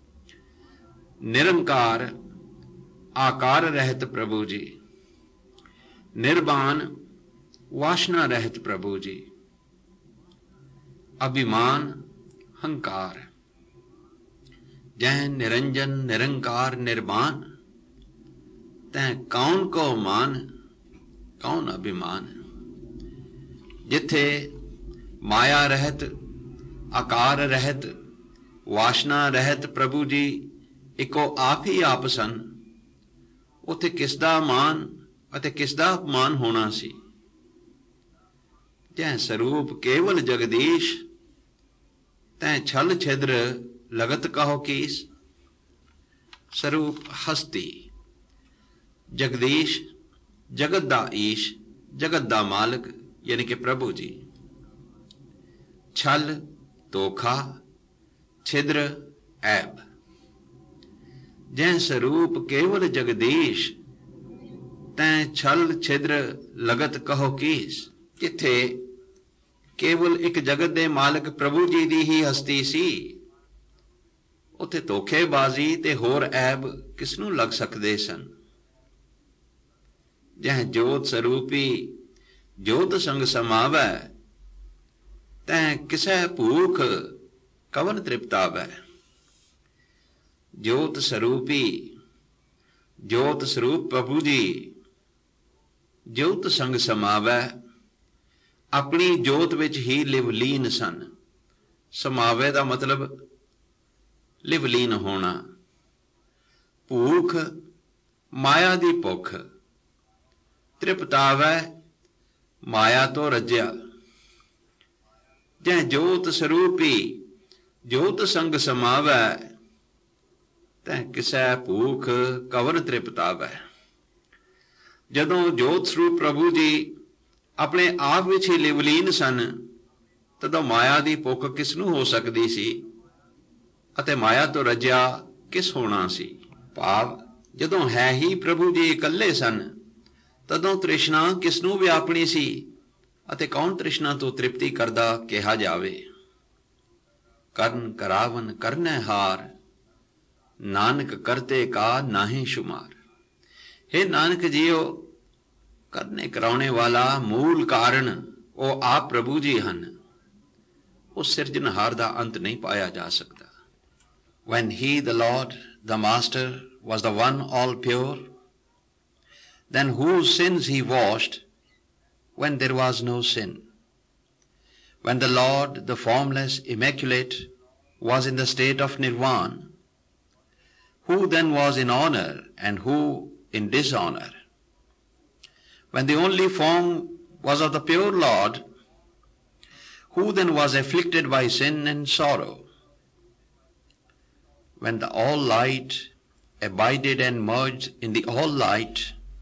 Speaker 1: ਨਿਰੰਕਾਰ ਆਕਾਰ ਰਹਿਤ ਪ੍ਰਭੂ ਜੀ, ਨਿਰਵਾਣ ਵਾਸ਼ਨਾ ਰਹਿਤ ਪ੍ਰਭੂ ਜੀ, ਅਭਿਮਾਨ ਹੰਕਾਰ। ਜਹ ਨਿਰੰਜਨ ਨਿਰੰਕਾਰ ਨਿਰਵਾਣ, ਤੈ ਕੌਣ ਕਉ ਮਾਨ ਕੌਣ ਅਭਿਮਾਨ। ਜਿੱਥੇ ਮਾਇਆ ਰਹਿਤ ਆਕਾਰ ਰਹਿਤ ਵਾਸ਼ਨਾ ਰਹਿਤ ਪ੍ਰਭੂ ਜੀ ਇੱਕੋ ਆਪ ਹੀ ਆਪ ਸਨ, ਉੱਥੇ ਕਿਸ ਦਾ ਮਾਨ ਅਤੇ ਕਿਸ ਦਾ ਅਪਮਾਨ ਹੋਣਾ ਸੀ। ਜੈ ਸਰੂਪ ਕੇਵਲ ਜਗਦੀਸ਼, ਤੈ ਛਲ ਛਿद्र ਲਗਤ ਕਹੋ ਕੀਸ। ਸਰੂਪ ਹਸਤੀ, ਜਗਦੀਸ਼ ਜਗਤ ਦਾ ਈਸ਼, ਜਗਤ ਦਾ ਮਾਲਕ ਯਾਨੀ ਕਿ ਪ੍ਰਭੂ ਜੀ। ਛਲ ਧੋਖਾ, ਛਿद्र ਐਬ। ਜੈ ਸਰੂਪ ਕੇਵਲ ਜਗਦੀਸ਼, ਤੈਂ ਛਲ ਛਿद्र ਲਗਤ ਕਹੋ ਕੀਸ। ਜਿੱਥੇ ਕੇਵਲ ਇੱਕ ਜਗਤ ਦੇ ਮਾਲਕ ਪ੍ਰਭੂ ਜੀ ਦੀ ਹੀ ਹਸਤੀ ਸੀ, ਉੱਥੇ ਧੋਖੇਬਾਜ਼ੀ ਤੇ ਹੋਰ ਐਬ ਕਿਸ ਨੂੰ ਲੱਗ ਸਕਦੇ ਸਨ। ਜਹ ਜੋਤ ਸਰੂਪੀ ਜੋਤ ਸੰਗ ਸਮਾਵੈ, ਤੈਂ ਕਿਸੈ ਭੂਖ ਕਵਨ ਤ੍ਰਿਪਤਾਵੈ। ਜੋਤ ਸਰੂਪੀ ਜੋਤ ਸਰੂਪ ਪ੍ਰਭੂ ਜੀ ਜੋਤ ਸੰਗ ਸਮਾਵੈ, ਆਪਣੀ ਜੋਤ ਵਿੱਚ ਹੀ ਲਿਵਲੀਨ ਸਨ। ਸਮਾਵੈ ਦਾ ਮਤਲਬ ਲਿਵਲੀਨ ਹੋਣਾ। ਭੂਖ ਮਾਇਆ ਦੀ ਭੁੱਖ, ਤ੍ਰਿਪਤਾਵੈ ਮਾਇਆ ਤੋਂ ਰੱਜਿਆ। ਜਹ ਜੋਤ ਸਰੂਪੀ ਜੋਤ ਸੰਗ ਸਮਾਵੈ, ਤੈਂ ਕਿਸੈ ਭੂਖ ਕਵਰ ਤ੍ਰਿਪਤਾਵੈ। ਜਦੋਂ ਜੋਤ ਸਰੂਪ ਪ੍ਰਭੂ ਜੀ ਆਪਣੇ ਆਪ ਵਿੱਚ ਹੀ ਲਿਵਲੀਨ ਸਨ, ਤਦੋਂ ਮਾਇਆ ਦੀ ਭੁੱਖ ਕਿਸ ਨੂੰ ਹੋ ਸਕਦੀ ਸੀ ਅਤੇ ਮਾਇਆ ਤੋਂ ਰੱਜਿਆ ਕਿਸ ਹੋਣਾ ਸੀ। ਭਾਵ ਜਦੋਂ ਹੈ ਹੀ ਪ੍ਰਭੂ ਜੀ ਇਕੱਲੇ ਸਨ, ਤਦੋਂ ਤ੍ਰਿਸ਼ਨਾ ਕਿਸ ਨੂੰ ਵਿਆਪਣੀ ਸੀ ਅਤੇ ਕੌਣ ਤ੍ਰਿਸ਼ਨਾ ਤੋਂ ਤ੍ਰਿਪਤੀ ਕਰਦਾ ਕਿਹਾ ਜਾਵੇ। ਕਰਨ ਕਰਾਵਨ ਕਰਨੈ ਹਾਰ, ਨਾਨਕ ਕਰਤੇ ਕਾ ਨਾਹੀਂ ਸ਼ੁਮਾਰ। हे ਨਾਨਕ ਜੀਓ, ਕਰਨੇ ਕਰਾਉਣੇ ਵਾਲਾ ਮੂਲ ਕਾਰਨ ਉਹ ਆਪ ਪ੍ਰਭੂ ਜੀ ਹਨ। ਉਸ ਸਿਰਜਣਹਾਰ ਦਾ ਅੰਤ ਨਹੀਂ ਪਾਇਆ ਜਾ ਸਕਦਾ। When he, the Lord, the Master, was the one all pure, then whose sins he washed when there was no sin? When the Lord, the formless, immaculate, was in the state of nirvana, who then was in honor and who in dishonor? When the only form was of the pure Lord, who then was afflicted by sin and sorrow? When the all-light abided and merged in the all-light,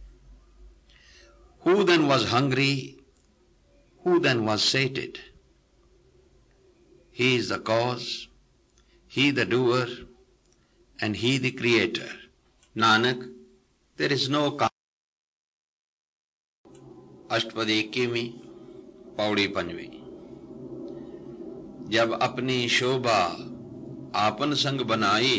Speaker 1: who then was hungry? Who then was sated? He is the cause, he the doer, and he the creator. Nanak, there is no cause. अष्टपदी इक्कीवीं, पौड़ी पंजवीं। जब अपनी शोभा आपन संग बनाई,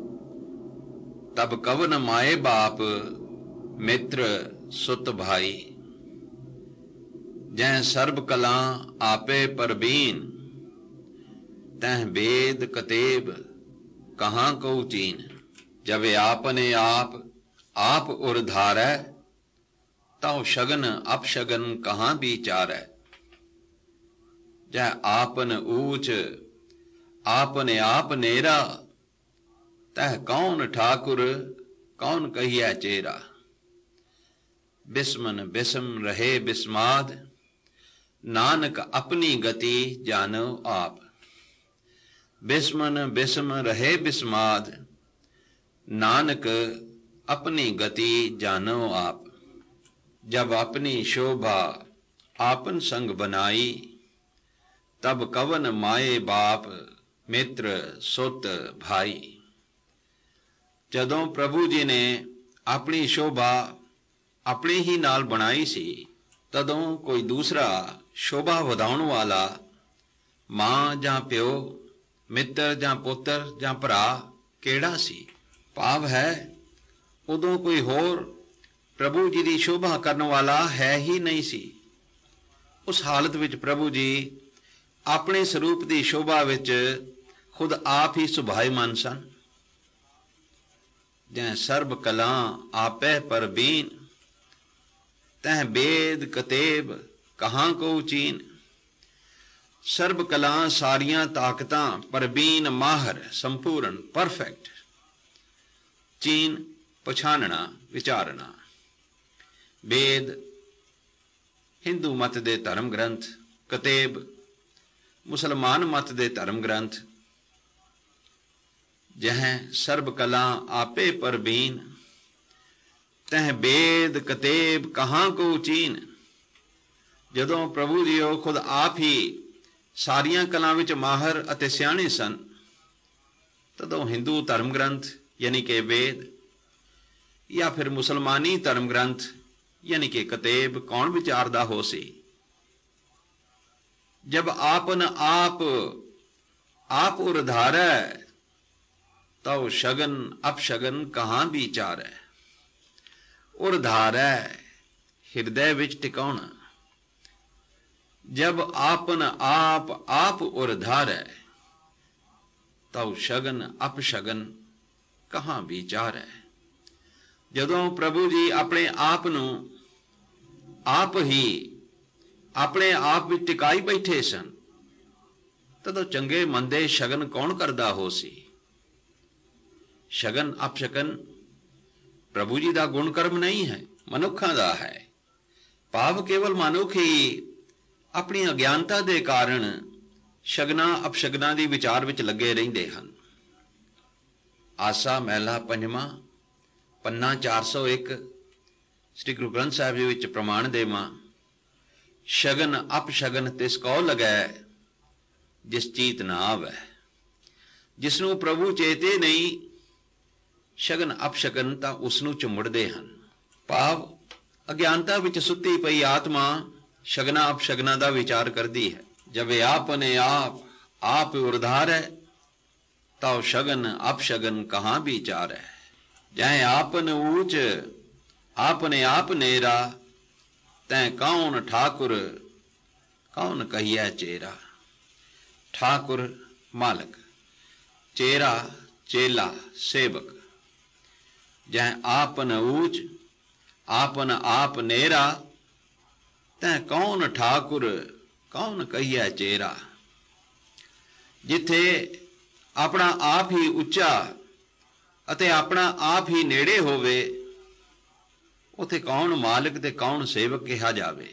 Speaker 1: तब कवन माए बाप मित्र सुत भाई। जै सर्ब कला आपे परबीन, तह वेद कतेब कहाँ को चीन। जब आपने आप आप उर्धारै, तौ शगन अपशगन कहाँ विचारै। जै आपन ऊच आपने आप नेरा, तह कौन ठाकुर कौन कहिया चेरा। बिस्मन बिस्म रहे बिस्माद, नानक अपनी गति जानो आप। बिस्मन बिस्म रहे बिस्माद, नानक अपनी गति जानो आप। जब अपनी शोभा आपन संग बनाई, तब कवन माए बाप मित्र सुत भाई। ਜਦੋਂ ਪ੍ਰਭੂ ਜੀ ਨੇ ਆਪਣੀ ਸ਼ੋਭਾ ਆਪਣੇ ਹੀ ਨਾਲ ਬਣਾਈ ਸੀ, ਤਦੋਂ ਕੋਈ ਦੂਸਰਾ ਸ਼ੋਭਾ ਵਧਾਉਣ ਵਾਲਾ ਮਾਂ ਜਾਂ ਪਿਓ, ਮਿੱਤਰ ਜਾਂ ਪੁੱਤਰ ਜਾਂ ਭਰਾ ਕਿਹੜਾ ਸੀ। ਭਾਵ ਹੈ ਉਦੋਂ ਕੋਈ ਹੋਰ ਪ੍ਰਭੂ ਜੀ ਦੀ ਸ਼ੋਭਾ ਕਰਨ ਵਾਲਾ ਹੈ ਹੀ ਨਹੀਂ ਸੀ। ਉਸ ਹਾਲਤ ਵਿੱਚ ਪ੍ਰਭੂ ਜੀ ਆਪਣੇ ਸਰੂਪ ਦੀ ਸ਼ੋਭਾ ਵਿੱਚ ਖੁਦ ਆਪ ਹੀ ਸੁਭਾਇਮਾਨ ਸਨ। ਜੈ ਸਰਬ ਕਲਾ ਆਪੈ ਪਰਬੀਨ, ਤਹ ਬੇਦ ਕਤੇਬ ਕਹਾਂ ਕੋ ਚੀਨ। ਸਰਬ ਕਲਾ ਸਾਰੀਆਂ ਤਾਕਤਾਂ, ਪਰਬੀਨ ਮਾਹਰ, ਸੰਪੂਰਨ, ਪਰਫੈਕਟ। ਚੀਨ ਪਛਾਣਨਾ, ਵਿਚਾਰਨਾ। वेद हिंदू मत दे धर्म ग्रंथ, कतेब मुसलमान मत दे धर्म ग्रंथ। जह सर्ब कला आपे परबीन, तह बेद कतेब कहाँ को चीन। जदों प्रभु जी ओ खुद आप ही सारियां कलां विच माहर अते सियाणे सन, तदों हिंदू धर्म ग्रंथ यानी कि वेद या फिर मुसलमानी धर्म ग्रंथ यानी कि कतेब कौन विचारदा हो सी। जब आपन आप आप उर्धारै, तौ शगन अपशगन कहाँ विचारै। उर्धारै हृदय विच टिकाउणा। जब आपन आप आप उर्धारै, तौ शगन अपशगन कहाँ विचारै। ਜਦੋਂ ਪ੍ਰਭੂ ਜੀ ਆਪਣੇ ਆਪ ਨੂੰ ਆਪ ਹੀ ਆਪਣੇ ਆਪ ਵਿੱਚ ਟਿਕਾਈ ਬੈਠੇ ਸਨ, ਤਦੋਂ ਚੰਗੇ ਮੰਦੇ ਸ਼ਗਨ ਕੌਣ ਕਰਦਾ ਹੋ ਸੀ। ਸ਼ਗਨ ਅਪਸ਼ਗਨ ਪ੍ਰਭੂ ਜੀ ਦਾ ਗੁਣ ਕਰਮ ਨਹੀਂ ਹੈ, ਮਨੁੱਖਾਂ ਦਾ ਹੈ। ਭਾਵ ਕੇਵਲ ਮਨੁੱਖ ਹੀ ਆਪਣੀ ਅਗਿਆਨਤਾ ਦੇ ਕਾਰਨ ਸ਼ਗਨਾਂ ਅਪਸ਼ਗਨਾਂ ਦੀ ਵਿਚਾਰ ਵਿੱਚ ਲੱਗੇ ਰਹਿੰਦੇ ਹਨ। ਆਸਾ ਮਹਿਲਾ ਪੰਜਵਾਂ, ਪੰਨਾ ਚਾਰ ਸੌ ਇੱਕ। ਸ੍ਰੀ ਗੁਰੂ ਗ੍ਰੰਥ ਸਾਹਿਬ ਜੀ ਵਿੱਚ ਪ੍ਰਮਾਣ ਦੇਵਾਂ, ਸ਼ਗਨ ਅਪਸ਼ਗਨ ਤਿਸ ਕਉ ਲੱਗੈ, ਜਿਸ ਚੀਤ ਨਾ ਆਵੈ। ਜਿਸ ਨੂੰ ਪ੍ਰਭੂ ਚੇਤੇ ਨਹੀਂ, ਸ਼ਗਨ ਅਪਸ਼ਗਨ ਤਾਂ ਉਸ ਨੂੰ ਚੁੰਮੜਦੇ ਹਨ। ਭਾਵ ਅਗਿਆਨਤਾ ਵਿੱਚ ਸੁੱਤੀ ਪਈ ਆਤਮਾ ਸ਼ਗਨਾ ਅਪਸ਼ਗਨਾ ਦਾ ਵਿਚਾਰ ਕਰਦੀ ਹੈ। ਜਬ ਆਪਨੇ ਆਪ ਆਪ ਉਰਧਾਰੈ, ਤਉ ਸ਼ਗਨ ਅਪਸ਼ਗਨ ਕਹਾਂ ਵਿਚਾਰੈ। ਜੈ ਆਪਨ ਊਚ ਆਪਨੇ ਆਪ ਨੇਰਾ, ਤੈਂ ਕੌਣ ਠਾकुर ਕੌਣ ਕਹੀਐ ਚੇਰਾ। ਠਾकुर ਮਾਲਕ, ਚੇਰਾ ਚੇਲਾ ਸੇਵਕ। ਜੈ ਆਪਨ ਊਚ ਆਪਨ ਆਪ ਨੇਰਾ, ਤੈਂ ਕੌਣ ਠਾकुर ਕੌਣ ਕਹੀਐ ਚੇਰਾ। ਜਿੱਥੇ ਆਪਣਾ ਆਪ ਹੀ ਉੱਚਾ ਅਤੇ ਆਪਣਾ ਆਪ ਹੀ ਨੇੜੇ ਹੋਵੇ, ਉੱਥੇ ਕੌਣ ਮਾਲਕ ਤੇ ਕੌਣ ਸੇਵਕ ਕਿਹਾ ਜਾਵੇ।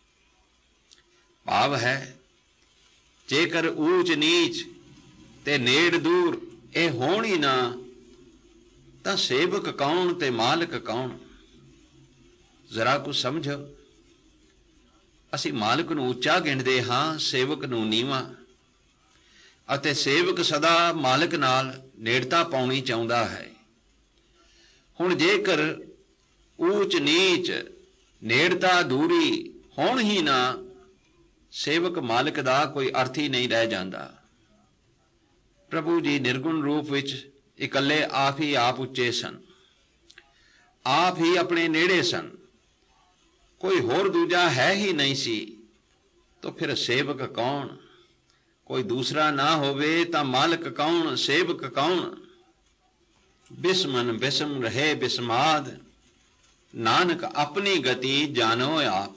Speaker 1: ਭਾਵ ਹੈ, ਜੇਕਰ ਊਚ ਨੀਚ ਤੇ ਨੇੜ ਦੂਰ ਇਹ ਹੋਣ ਹੀ ਨਾ, ਤਾਂ ਸੇਵਕ ਕੌਣ ਤੇ ਮਾਲਕ ਕੌਣ। ਜ਼ਰਾ ਕੁਛ ਸਮਝੋ, ਅਸੀਂ ਮਾਲਕ ਨੂੰ ਉੱਚਾ ਗਿਣਦੇ ਹਾਂ, ਸੇਵਕ ਨੂੰ ਨੀਵਾਂ, ਅਤੇ ਸੇਵਕ ਸਦਾ ਮਾਲਕ ਨਾਲ ਨੇੜਤਾ ਪਾਉਣੀ ਚਾਹੁੰਦਾ ਹੈ। ਹੁਣ ਜੇਕਰ ਊਚ ਨੀਚ ਨੇੜਤਾ ਦੂਰੀ ਹੋਣ ਹੀ ਨਾ, ਸੇਵਕ ਮਾਲਕ ਦਾ ਕੋਈ ਅਰਥ ਹੀ ਨਹੀਂ ਰਹਿ ਜਾਂਦਾ। ਪ੍ਰਭੂ ਜੀ ਨਿਰਗੁਣ ਰੂਪ ਵਿੱਚ ਇਕੱਲੇ ਆਪ ਹੀ ਆਪ ਉੱਚੇ ਸਨ, ਆਪ ਹੀ ਆਪਣੇ ਨੇੜੇ ਸਨ, ਕੋਈ ਹੋਰ ਦੂਜਾ ਹੈ ਹੀ ਨਹੀਂ ਸੀ। ਤਾਂ ਫਿਰ ਸੇਵਕ ਕੌਣ। ਕੋਈ ਦੂਸਰਾ ਨਾ ਹੋਵੇ ਤਾਂ ਮਾਲਕ ਕੌਣ, ਸੇਵਕ ਕੌਣ। ਬਿਸਮਨ ਬਿਸਮ ਰਹੇ ਬਿਸਮਾਦ, ਨਾਨਕ ਆਪਣੀ ਗਤੀ ਜਾਣੋ ਆਪ।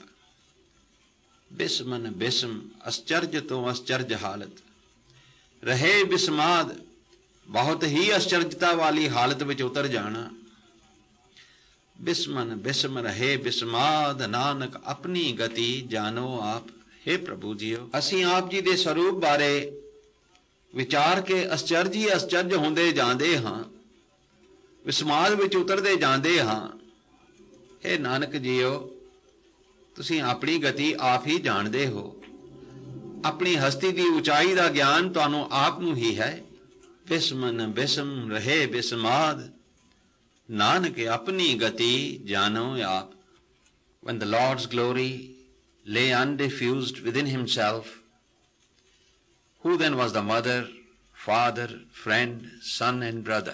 Speaker 1: ਬਿਸਮਨ ਬਿਸਮ ਅਸਚਰਜ ਤੋਂ ਅਸਚਰਜ ਹਾਲਤ, ਰਹੇ ਬਿਸਮਾਦ ਬਹੁਤ ਹੀ ਅਸਚਰਜਤਾ ਵਾਲੀ ਹਾਲਤ ਵਿੱਚ ਉਤਰ ਜਾਣਾ। ਬਿਸਮਨ ਬਿਸਮ ਰਹੇ ਬਿਸਮਾਦ, ਨਾਨਕ ਆਪਣੀ ਗਤੀ ਜਾਣੋ ਆਪ। ਹੇ ਪ੍ਰਭੂ ਜੀਓ, ਅਸੀਂ ਆਪ ਜੀ ਦੇ ਸਰੂਪ ਬਾਰੇ ਵਿਚਾਰ ਕੇ ਅਸਚਰਜ ਹੀ ਅਸਚਰਜ ਹੁੰਦੇ ਜਾਂਦੇ ਹਾਂ, ਵਿਸਮਾਦ ਵਿੱਚ ਉਤਰਦੇ ਜਾਂਦੇ ਹਾਂ। ਹੇ ਨਾਨਕ ਜੀਓ, ਤੁਸੀਂ ਆਪਣੀ ਗਤੀ ਆਪ ਹੀ ਜਾਣਦੇ ਹੋ। ਆਪਣੀ ਹਸਤੀ ਦੀ ਉਚਾਈ ਦਾ ਗਿਆਨ ਤੁਹਾਨੂੰ ਆਪ ਨੂੰ ਹੀ ਹੈ। ਬਿਸਮਨ ਬਿਸਮ ਰਹੇ ਬਿਸਮਾਦ, ਨਾਨਕ ਆਪਣੀ ਗਤੀ ਜਾਣੋ ਆਪ। When the Lord's glory lay undiffused within himself, who then was the mother, father, friend, son and brother?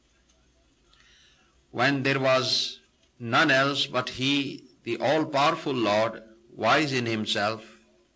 Speaker 1: When there was none else but he, the all-powerful Lord, wise in himself,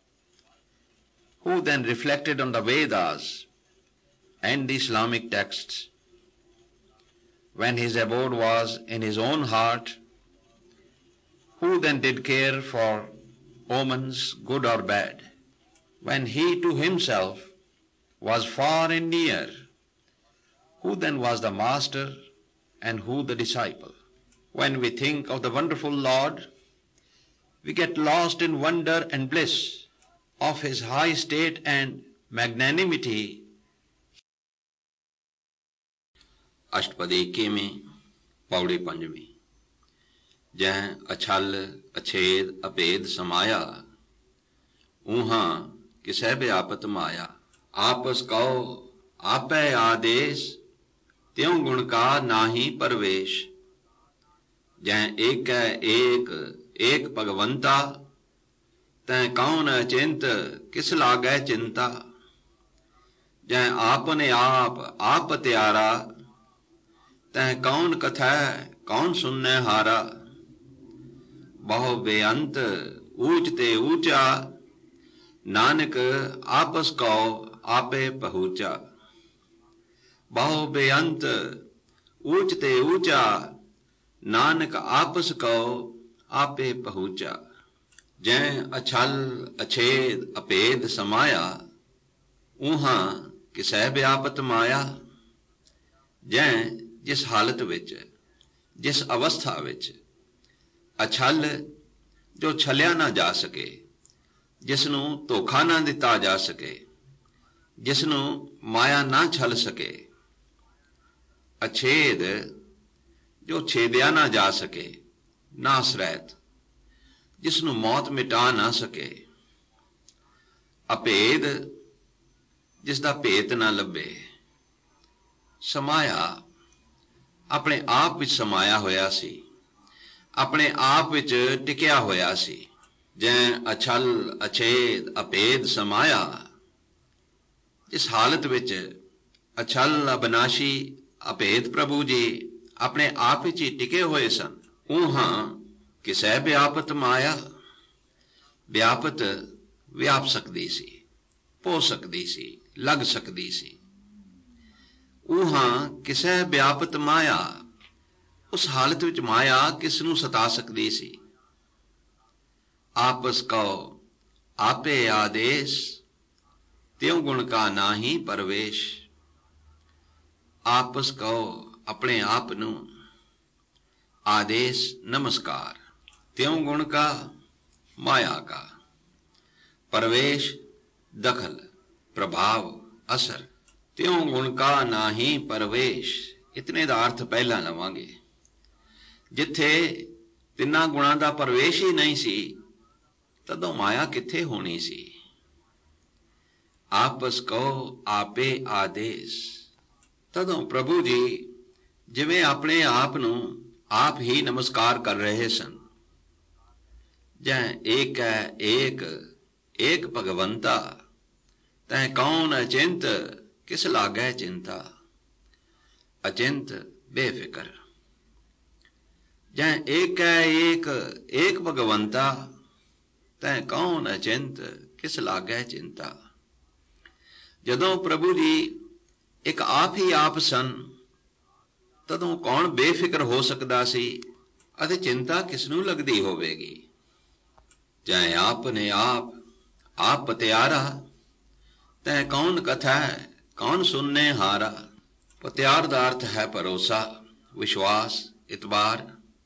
Speaker 1: who then reflected on the Vedas and the Islamic texts, when his abode was in his own heart, who then did care for omens, good or bad, when he to himself was far and near, who then was the master and who the disciple? When we think of the wonderful Lord, we get lost in wonder and bliss of his high state and magnanimity. अष्टपदी इक्कीवीं, पौड़ी पंजवीं। जह अछल अछेद अभेद समाया, ऊहा किसै व्यापत माया। आपस कहो आपै आदेश, त्यों गुण का नाही परवेश। जह एक एक एक भगवंता, तै कौन अचिंत किस लागै चिंता। जह आपने आप आप त्यारा, तै कौन कथै कौन सुनने हारा। बहु बेअंत ऊच ते ऊंचा, नानक आपस को आपे पहुँचा। बहु बेअंत ऊच ते ऊंचा, नानक आपस को आपे पहुँचा। जै अछल अछेद अभेद समाया, ऊहा किसै व्यापत माया। जै जिस हालत विच, जिस अवस्था विच अछल जो छलिया ना जा सके, जिसनों धोखा ना दिता जा सके, जिसनों माया ना छल सके, ਅਛੇਦ ਜੋ ਛੇਦਿਆ ਨਾ ਜਾ ਸਕੇ, ਨਾਸ ਰਹਿਤ ਜਿਸ ਨੂੰ ਮੌਤ ਮਿਟਾ ਨਾ ਸਕੇ, ਅਭੇਦ ਜਿਸ ਦਾ ਭੇਤ ਨਾ ਲੱਭੇ, ਸਮਾਇਆ ਆਪਣੇ ਆਪ ਵਿੱਚ ਸਮਾਇਆ ਹੋਇਆ ਸੀ, ਆਪਣੇ ਆਪ ਵਿੱਚ ਟਿਕਿਆ ਹੋਇਆ ਸੀ। ਜੈ ਅਛਲ ਅਛੇਦ ਅਭੇਦ ਸਮਾਇਆ, ਜਿਸ ਹਾਲਤ ਵਿੱਚ ਅਛਲ ਅਬਨਾਸ਼ੀ ਅਭੇਦ ਪ੍ਰਭੂ ਜੀ ਆਪਣੇ ਆਪ ਵਿੱਚ ਹੀ ਟਿਕੇ ਹੋਏ ਸਨ। ਉਹਾਂ ਕਿਸੇ ਵਿਆਪਤ ਮਾਇਆ, ਵਿਆਪਤ ਵਿਆਪ ਸਕਦੀ ਸੀ, ਹੋ ਸਕਦੀ ਸੀ, ਲੱਗ ਸਕਦੀ ਸੀ। ਉਹਾਂ ਕਿਸੇ ਵਿਆਪਤ ਮਾਇਆ, ਉਸ ਹਾਲਤ ਵਿੱਚ ਮਾਇਆ ਕਿਸ ਨੂੰ ਸਤਾ ਸਕਦੀ ਸੀ। ਆਪਸ ਕਉ ਆਪੇ ਆਦੇਸ਼, ਤਿਉ ਗੁਣ ਕਾ ਨਾਹੀ ਪਰਵੇਸ਼। ਆਪਸ ਕਉ ਆਪਣੇ ਆਪ ਨੂੰ, आदेश नमस्कार, त्यों गुण का माया का, प्रवेश दखल प्रभाव असर, त्यों गुण का नाही प्रवेश। इतने दा अर्थ पहला लवांगे। जिथे तिन्ना गुणा दा प्रवेश ही नहीं सी, तदों माया किथे होनी सी। आपस कहो आपे आदेश, तदों प्रभु जी जिवें अपने आप नूं आप ही नमस्कार कर रहे सन। जै एक है एक एक भगवंता, तै कौन अचिंत किस लागै चिंता। अचिंत बेफिक्र, जै एक है एक एक भगवंता, तै कौन अचिंत किस लागै चिंता। जदों प्रभु जी एक आप ही आप सन, तदों कौन बेफिक्र हो सकता सी अते चिंता किसनूं लगदी होवेगी। जै आप ने आप आप पतियारा, तै कौन कथा कौन सुनने हारा। पतियार दा अर्थ है भरोसा, विश्वास, इतबार।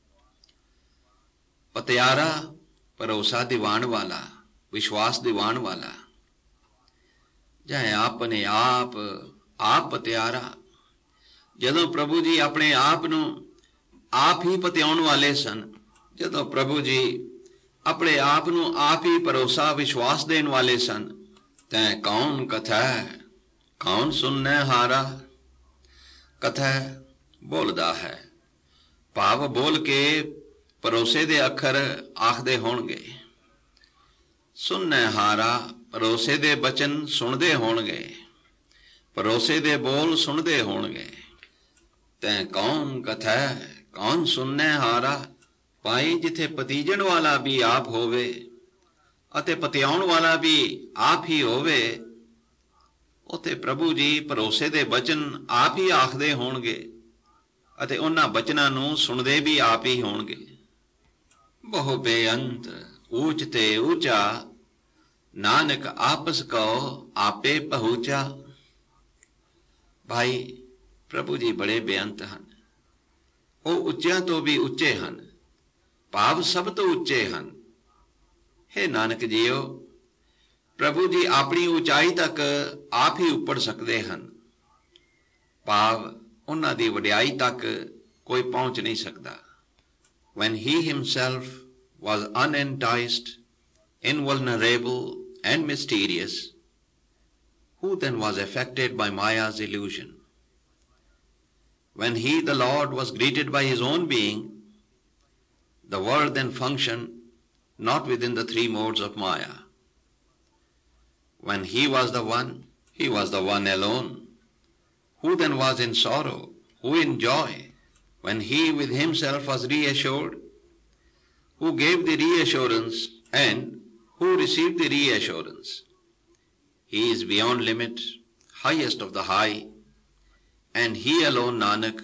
Speaker 1: पतियारा भरोसा दिवान वाला, विश्वास दिवान वाला। जै आप ने आप आप पतियारा, जदों प्रभु जी अपने आप नूं आप ही पतियाउण वाले सन, जदों प्रभु जी अपने आप नूं आप ही भरोसा विश्वास देण वाले सन, तै कौन कथै कौन सुनने हारा। कथै बोलदा है, भाव बोल के भरोसे दे अखर आखदे होणगे। सुनने हारा भरोसे दे बचन सुनदे होणगे, भरोसे दे बोल सुनदे होणगे। तै कौन कथै कौन सुनने हारा। भाई जिथे पतीजण वाला भी आप होवे अते पतियाउण वाला भी आप ही होवे, उथे प्रभु जी भरोसे दे बचन आप ही आखदे होणगे अते उन्हां बचनां नूं सुणदे भी आप ही होणगे। बहु बेअंत ऊच ते ऊचा, नानक आपस कहो आपे पहुँचा। भाई प्रभु जी बड़े बेअंत हन, वो उच्चियां तो भी उच्चे हन, भाव सब तो उच्चे हन। हे नानक जीओ, प्रभु जी अपनी ऊंचाई तक आप ही उपड़ सकते हैं, भाव उन्हां दी वडियाई तक कोई पहुंच नहीं सकता। When he himself was unenticed, invulnerable and mysterious, who then was affected by Maya's illusion? When he, the Lord, was greeted by his own being, the world then functioned not within the three modes of Maya. When he was the one, he was the one alone. Who then was in sorrow? Who in joy? When he with himself was reassured, who gave the reassurance and who received the reassurance? He is beyond limit, highest of the high, and he alone, Nanak.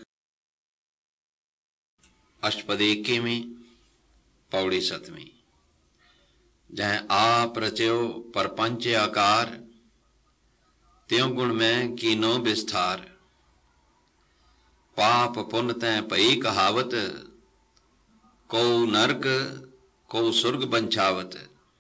Speaker 1: अष्टपदी इक्कीवीं, पौड़ी सतवीं। जह आप रच्यो परपंच आकार, त्यों गुण में कीनो विस्तार। पाप पुन तैं पई कहावत, को नरक को सुर्ग बंछावत।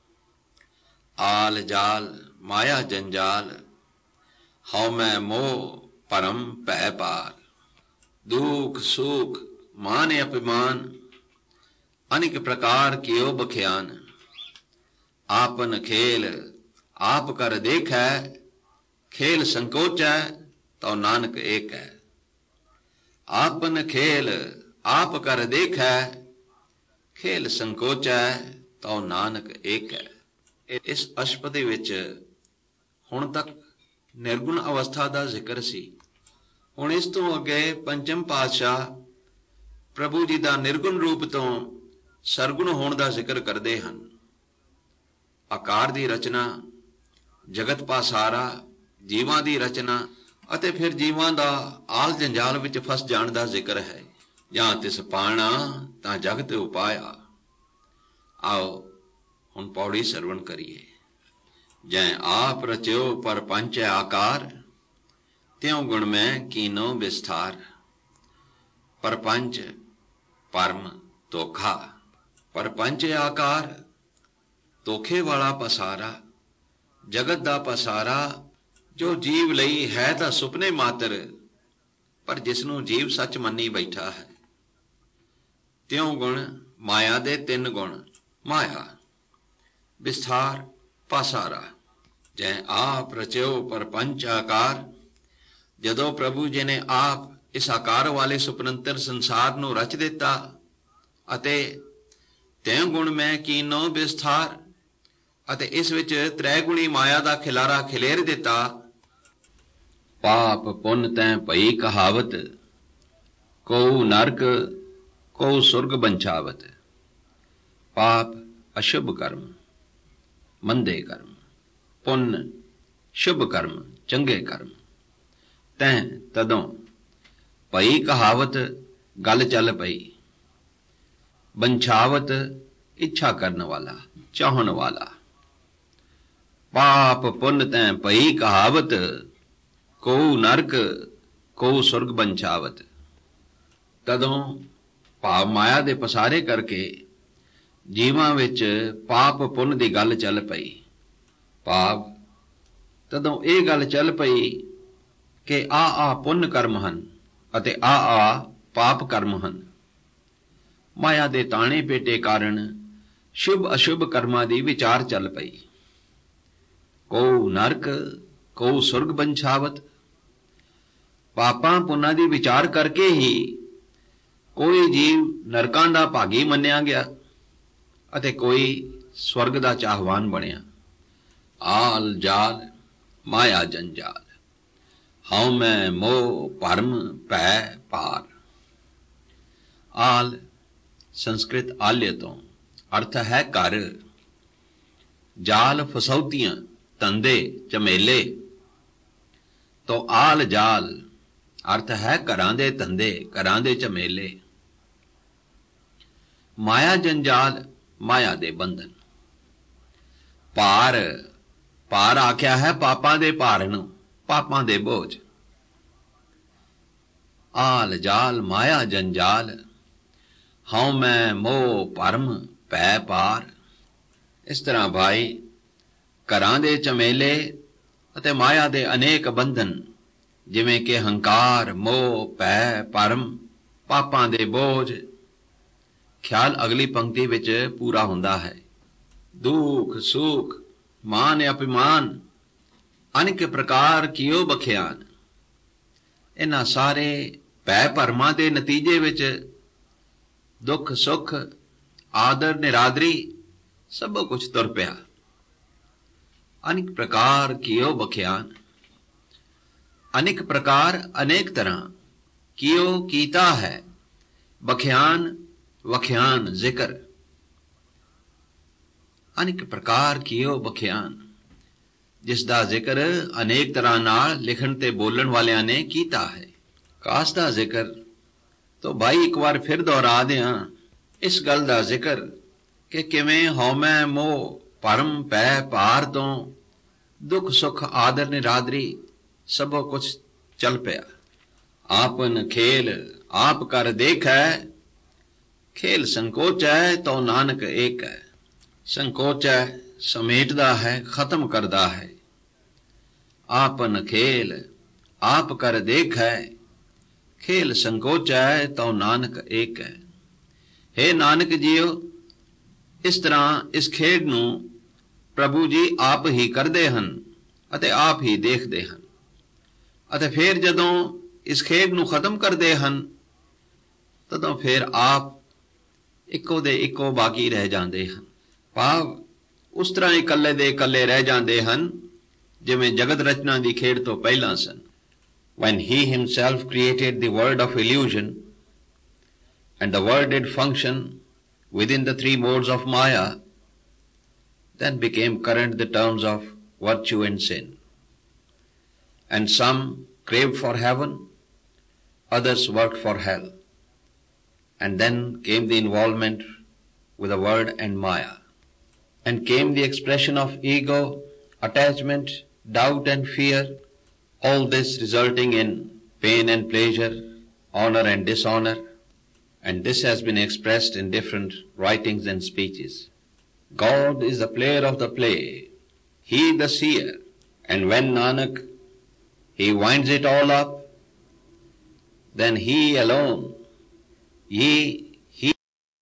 Speaker 1: आल जाल माया जंजाल, हौ मैं मोह परम भय पार। दुख सुख मान अभिमान अनेक प्रकार कियो बख्यान। आपन खेल आप कर देख है, खेल संकोच है तो नानक एक है। आपन खेल आप कर देख है, खेल संकोच है तो नानक एक है। इस अष्टपदी विच हुण तक निर्गुण अवस्था का जिक्र सी। हुण इस तो अगे पंचम पातशाह प्रभु जी का निर्गुण रूप तो सरगुण होने का जिक्र करते हैं। आकार की रचना, जगत पासारा, जीवां की रचना अते फिर जीवां का आल जंजाल विच फस जाण का जिक्र है। जां तिस पाणा तां जगत उपाया। आओ हुण पौड़ी सरवण करिए। जै आप रच्यो पर पंच आकार, त्यों गुण में कीनो विस्तार। परपंच परम धोखा, परपंच आकार धोखे वाला पसारा। जगत दा पसारा जो जीव लई है तां सुपने मात्र, पर जिसनों जीव सच मन्नी बैठा है। त्यों गुण माया दे तीन गुण, माया विस्तार पासारा। जै आप रच्यो पर पंच आकार, जदों प्रभु जी ने आप इस आकार वाले सुपनंतर संसार नूं रच दिता अते त्यों गुण में कीनो विस्तार अते इस विच त्रैगुणी माया दा खिलारा खिलेर दिता। पाप पुन तैं भई कहावत, को नरक को सुरग बंछावत। पाप अशुभ कर्म मंदे कर्म, पुण्य शुभ कर्म चंगे कर्म। तैं तदों भई कहावत गल चल पई, बंछावत इच्छा करने वाला चाहन वाला। पाप पुण्य तैं भई कहावत, को नरक को सुरग बंछावत। तदों भाव माया दे पसारे करके जीवां विच पाप पुण्य दी गल चल पई। भाव तदों ये गल चल पई कि आ आ पुण्य कर्म हन अते आ आ पाप कर्म हन। माया दे ताणे पेटे कारण शुभ अशुभ कर्मां दी विचार चल पई। को नरक को सुरग बंछावत। पापां पुन्नां दी विचार करके ही कोई जीव नरकां दा भागी मन्निया गया अते कोई स्वर्ग दा चाहवान बनिया। आल जाल माया जंजाल, हाउ मैं मोह भरम भै पार। आल संस्कृत आल्य तो अर्थ है घर। जाल फसौतियां धंधे झमेले, तो आल जाल अर्थ है घरां दे धंधे घरां दे झमेले। माया जंजाल माया दे बंधन। भार भार आख्या है पापां दे भार नूं, पापां दे बोझ। आल जाल माया जंजाल, हाउ मैं मोह भरम भै पार। इस तरह भाई घरां दे झमेले अते माया दे अनेक बंधन, जिवें कि हंकार मोह भै भरम पापां दे बोझ। ख्याल अगली पंक्ति विच पूरा हुंदा है। दुख सुख मान अभिमान अनेक प्रकार कियो बख्यान। इन्हां सारे भै भरमां दे नतीजे विच दुख सुख आदर निरादरी सब कुछ तुर पिया। अनेक प्रकार कियो बख्यान। अनेक प्रकार अनेक तरह कियो कीता है। बख्यान वख्यान जिक्र। अनेक प्रकार कियो बख्यान, जिसदा जिक्र अनेक तरह नाल लिखण ते बोलण वालियां ने कीता है। कास दा जिक्र तो भाई एक बार फिर दोहरा दियां इस गल दा जिक्र कि किवें हौमै मोह भरम भै भार तो दुख सुख आदर निरादरी सब कुछ चल पिया। आपन खेल आप कर देख है, खेल संकोच है तो नानक एक है। संकोच है समेटदा है खत्म करदा है। आपन खेल आप कर देख है, खेल संकोचै तो नानक एक है। हे नानक जीओ, इस तरह इस खेड ਨੂੰ ਪ੍ਰਭੂ ਜੀ ਆਪ ਹੀ ਕਰਦੇ ਹਨ ਅਤੇ ਆਪ ਹੀ ਦੇਖਦੇ ਹਨ, ਅਤੇ ਫਿਰ ਜਦੋਂ ਇਸ ਖੇਡ ਨੂੰ ਖਤਮ ਕਰਦੇ ਹਨ ਤਦੋਂ ਫਿਰ ਆਪ ਇੱਕੋ ਦੇ ਇੱਕੋ ਬਾਕੀ ਰਹਿ ਜਾਂਦੇ ਹਨ। ਭਾਵ ਉਸ ਤਰ੍ਹਾਂ ਇਕੱਲੇ ਦੇ ਇਕੱਲੇ ਰਹਿ ਜਾਂਦੇ ਹਨ ਜਿਵੇਂ ਜਗਤ ਰਚਨਾ ਦੀ ਖੇਡ ਤੋਂ ਪਹਿਲਾਂ ਸਨ। When he himself created the world of illusion and the world did function within the three modes of Maya, then became current the terms of virtue and sin. And some craved for heaven, others worked for hell. And then came the involvement with the word and Maya. And came the expression of ego, attachment, doubt and fear, all this resulting in pain and pleasure, honor and dishonor. And this has been expressed in different writings and speeches. God is the player of the play, he the seer, and when Nanak, he winds it all up, then he alone, ye, he.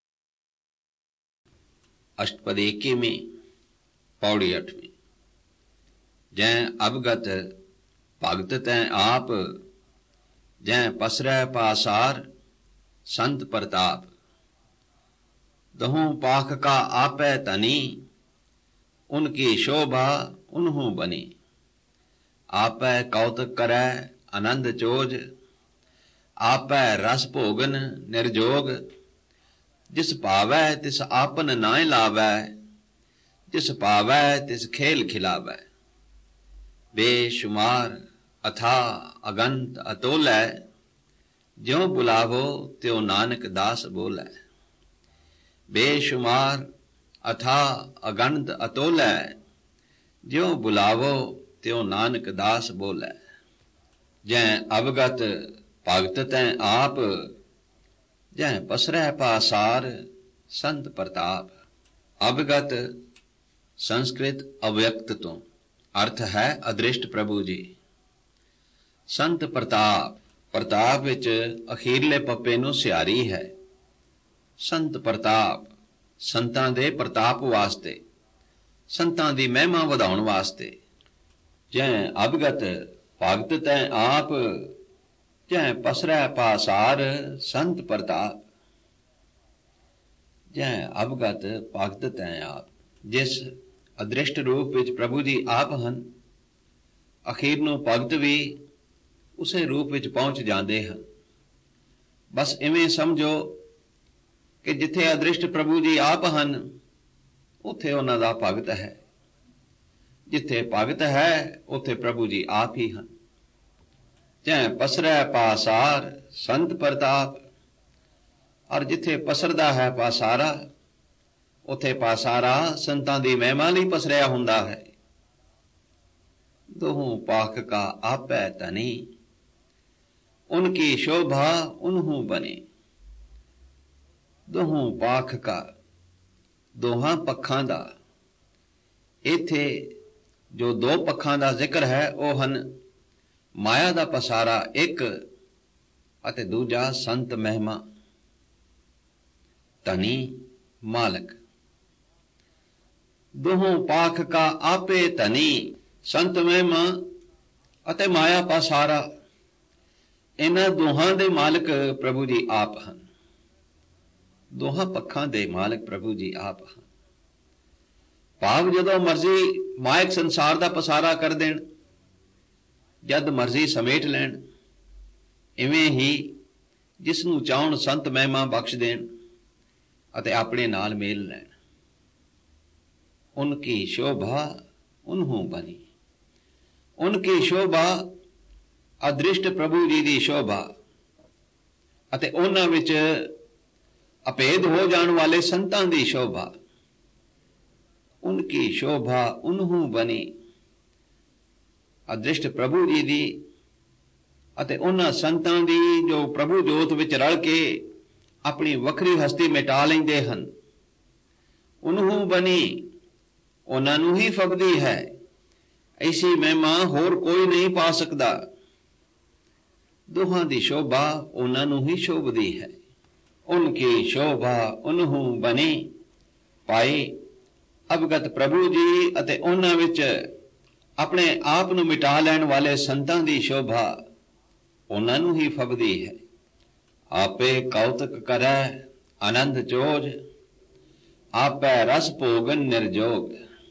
Speaker 1: अष्टपदी इक्कीवीं, पौड़ी अठवीं। जै अवगत भगत तैं आप, जै पसरै पासार संत प्रताप। दहूं पाख का आपै तनी, उनकी शोभा उन्हूं बनी। आपै कौतक करै आनंद चोज, आपै रस भोगन निर्जोग। जिस पावै तिस आपन नाय लावै, जिस पावै तिस खेल खिलावै। बेशुमार अथा अगंत अतोलै, ज्यों बुलावो त्यों नानक दास बोलै। बेशुमार अथा अगंत अतोलै, ज्यों बुलावो त्यों नानक दास बोलै। जै अवगत भगत तैं आप, जै पसरै पासार संत प्रताप। अवगत संस्कृत अव्यक्त तो अर्थ है अदृष्ट प्रभु जी। संत प्रताप, प्रताप विच अखीरले पप्पे नूं सियारी है। संत प्रताप, संतां दे प्रताप वास्ते, संतां दी महिमा वधाउण वास्ते। जै अवगत भगत तैं आप, जै पसरै पासार संत प्रताप। जै अवगत भगत तैं आप, जिस अदृष्ट रूप विच प्रभु जी आप ਹਨ, अखीर ਨੂੰ ਭਗਤ ਵੀ ਉਸੇ ਰੂਪ ਵਿੱਚ ਪਹੁੰਚ ਜਾਂਦੇ ਹਨ। ਬਸ ਇਵੇਂ ਸਮਝੋ ਕਿ ਜਿੱਥੇ ਅਦ੍ਰਿਸ਼ਟ ਪ੍ਰਭੂ ਜੀ ਆਪ ਹਨ ਉੱਥੇ ਉਹਨਾਂ ਦਾ ਭਗਤ ਹੈ, ਜਿੱਥੇ ਭਗਤ ਹੈ ਉੱਥੇ ਪ੍ਰਭੂ ਜੀ ਆਪ ਹੀ ਹਨ। ਜੈ ਪਸਰੈ ਪਾਸਾਰ ਸੰਤ ਪ੍ਰਤਾਪ। ਔਰ ਜਿੱਥੇ ਪਸਰਦਾ ਹੈ ਪਾਸਾਰਾ ਉੱਥੇ ਪਾਸਾਰਾ ਸੰਤਾਂ ਦੀ ਮਹਿਮਾ ਲਈ ਪਸਰਿਆ ਹੁੰਦਾ ਹੈ। दोहूं पाख का आपै तनी, उनकी शोभा उन्हूं बनी। दोहूं पाख का, दोहां पक्षां दा। इत्थे जो दो पक्षां दा जिक्र है ਉਹ ਹਨ माया दा पसारा एक ਅਤੇ दूजा संत महिमा। तनी मालक। दोहूं पाख का आपे तनी, संत महिमा ਅਤੇ ਮਾਇਆ ਪਾਸਾਰਾ, ਇਹਨਾਂ ਦੋਹਾਂ ਦੇ ਮਾਲਕ ਪ੍ਰਭੂ ਜੀ ਆਪ ਹਨ। ਦੋਹਾਂ ਪੱਖਾਂ ਦੇ ਮਾਲਕ ਪ੍ਰਭੂ ਜੀ ਆਪ ਹਨ। ਭਾਵ ਜਦੋਂ ਮਰਜ਼ੀ ਮਾਇਕ ਸੰਸਾਰ ਦਾ ਪਸਾਰਾ ਕਰ ਦੇਣ, ਜਦ ਮਰਜ਼ੀ ਸਮੇਟ ਲੈਣ, ਇਵੇਂ ਹੀ ਜਿਸ ਨੂੰ ਚਾਹਣ ਸੰਤ ਮਹਿਮਾ ਬਖਸ਼ ਦੇਣ ਅਤੇ ਆਪਣੇ ਨਾਲ ਮੇਲ ਲੈਣ। ਉਨਕੀ ਸ਼ੋਭਾ ਉਨਹੂੰ ਬਣੀ। ਉਨਕੀ ਸ਼ੋਭਾ ਅਦ੍ਰਿਸ਼ਟ ਪ੍ਰਭੂ ਜੀ ਦੀ ਸ਼ੋਭਾ ਅਤੇ ਉਹਨਾਂ ਵਿੱਚ ਅਭੇਦ ਹੋ ਜਾਣ ਵਾਲੇ ਸੰਤਾਂ ਦੀ ਸ਼ੋਭਾ। ਉਨਕੀ ਸ਼ੋਭਾ ਉਨਹੂੰ ਬਣੀ। ਅਦ੍ਰਿਸ਼ਟ ਪ੍ਰਭੂ ਜੀ ਦੀ ਅਤੇ ਉਹਨਾਂ ਸੰਤਾਂ ਦੀ ਜੋ ਪ੍ਰਭੂ ਜੋਤ ਵਿੱਚ ਰਲ ਕੇ ਆਪਣੀ ਵੱਖਰੀ ਹਸਤੀ ਮਿਟਾ ਲੈਂਦੇ ਹਨ। ਉਨਹੂੰ ਬਣੀ, ਉਹਨਾਂ ਨੂੰ ਹੀ ਫਬਦੀ ਹੈ। ऐसी महिमा होर कोई नहीं पा सकता। दोहां दी शोभा उन्हां नूं ही शोभदी है। उनकी शोभा उन्हूं बनी पाई। अवगत प्रभु जी अते उन्हां विच अपने आप नूं मिटा लैण वाले संतां दी शोभा उन्हां नूं ही फबदी है। आपे कौतक करै आनंद चोज, आपै रस भोगन निर्जोग।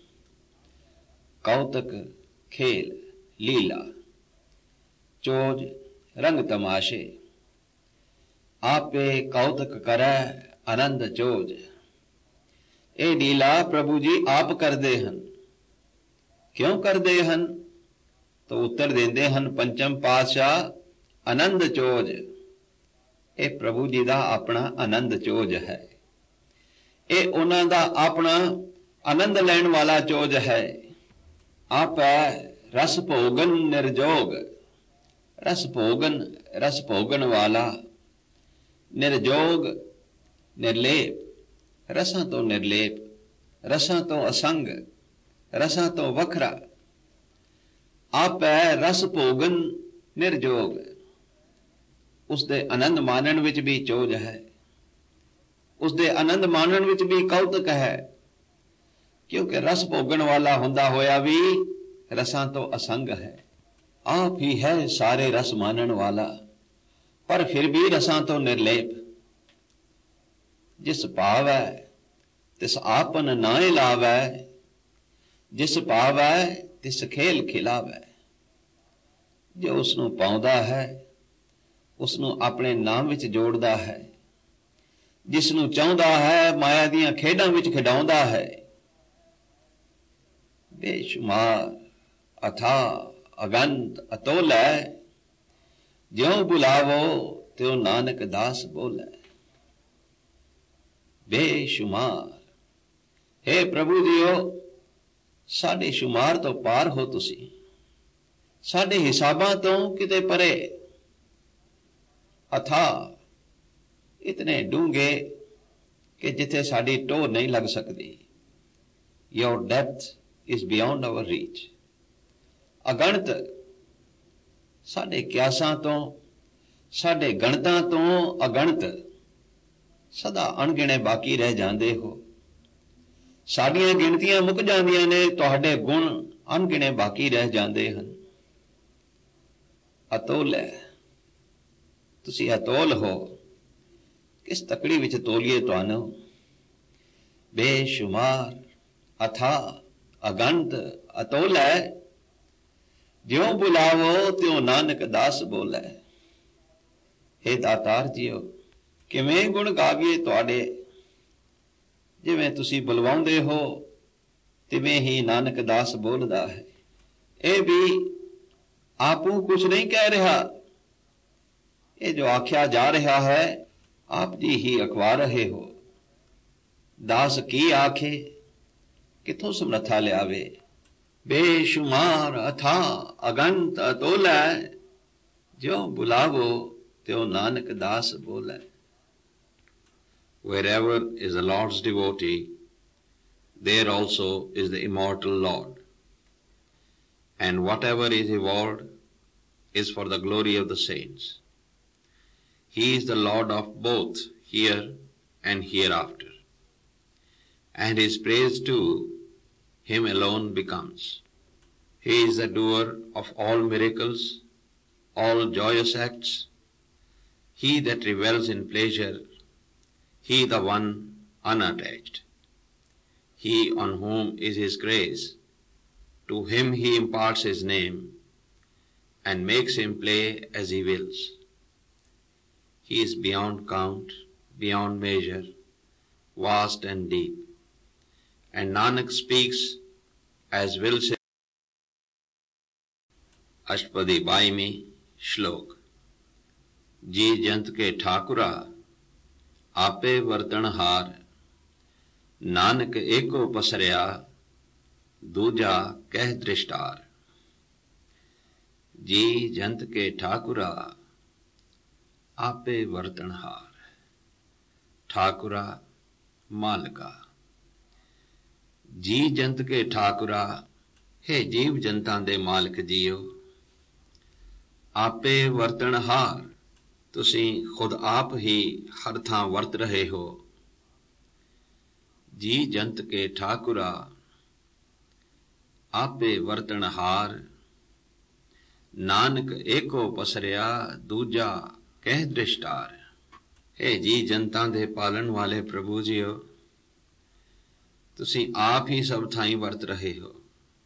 Speaker 1: कौतक खेल लीला, चोज रंग तमाशे। आपे कौतक करै आनंद चोज, ये लीला प्रभु जी आप करदे हन। क्यों करदे हन? तो उत्तर देंदे हन पंचम पातशाह, आनंद चोज ये प्रभु जी दा अपना आनंद चोज है। ये उन्हां दा अपना आनंद लैण वाला चोज है। आप रस भोगन निर्जोग, रस भोगन रस भोगन वाला, निर्जोग निर्लेप, रसां तो निर्लेप, रसां तो असंग, रसां तो वखरा। आप रस भोगन निर्जोग, उसदे आनंद मानन विच भी चोज है, उसदे आनंद मानन विच भी कौतक है। क्योंकि रस भोगन वाला हुंदा होया भी रसां तो असंग है। आप ही है सारे रस मानन वाला, पर फिर भी रसां तो निर्लेप। जिस पावै तिस आपन नाए लावै, जिस पावै तिस खेल खिलावै। जो उसनूं पाउंदा है उसनूं अपने नाम विच जोड़दा है, जिसनूं चाहुंदा है माया दीआं खेडां विच खिडाउंदा है। बेशुमार अथा अगंत अतोल है, ज्यों बुलावो त्यों नानक दास बोले। बेशुमार, हे प्रभु जीओ साडे शुमार तो पार हो तुसी, साडे हिसाबां तो किते परे। अथा इतने डूंगे कि जिथे साडी टोह नहीं लग सकती। Your depth is beyond our reach. अगणत साडे क्यासां तो, साडे गणतां तो अगणत सदा अणगिणे बाकी रह जांदे हो। साडियां गिणतियां मुक जांदियां ने, तुहाडे गुण अणगिणे बाकी रह जांदे हन। अतोल है, तुसी अतोल हो, किस तकड़ी विच तोलिए तुहानू। बेशुमार अथा अगंत अतोल है, ज्यों बुलावो त्यों नानक दास बोले। हे दातार जीओ किवें गुण गावीए तुहाडे। जिवें तुसी बुलवाउंदे हो तिवें ही नानक दास बोलदा है। ये भी आपू कुछ नहीं कह रहा, ये जो आख्या जा रहा है आप जी ही अखवा रहे हो। दास की आखे किथों समर्था लियावे। बेशुमार अथा अगंत अतोल है, ज्यों बुलावो त्यों नानक दास बोले। Wherever is the Lord's devotee, there also is the immortal Lord. And whatever is evolved is for the glory of the saints. He is the Lord of both here and hereafter. And his praise too him alone becomes. He is the doer of all miracles, all joyous acts, he that revels in pleasure, he the one unattached. He on whom is his grace, to him he imparts his name, and makes him play as he wills. He is beyond count, beyond measure, vast and deep. And Nanak speaks as will say. अष्टपदी बाईवीं श्लोक। जी जंत के ठाकुरा आपे वर्तनहार, नानक एको पसरिया दूजा कह दृष्टार। जी जंत के ठाकुरा आपे वर्तनहार, ठाकुरा मालका। जी जंत के ठाकुरा, हे जीव जंतां दे मालक जीओ। ਆਪੇ ਵਰਤਣਹਾਰ, ਤੁਸੀਂ ਖੁਦ ਆਪ ਹੀ ਹਰ ਥਾਂ ਵਰਤ ਰਹੇ ਹੋ। ਜੀ ਜੰਤ ਕੇ ਠਾਕੁਰਾ, ਆਪੇ ਵਰਤਣਹਾਰ, ਨਾਨਕ ਏਕੋ ਪਸਰਿਆ, ਦੂਜਾ ਕਹਿ ਦ੍ਰਿਸ਼ਟਾਰ। ਇਹ ਜੀ ਜਨਤਾਂ ਦੇ ਪਾਲਣ ਵਾਲੇ ਪ੍ਰਭੂ ਜੀਓ, ਤੁਸੀਂ ਆਪ ਹੀ ਸਭ ਥਾਈਂ ਵਰਤ ਰਹੇ ਹੋ।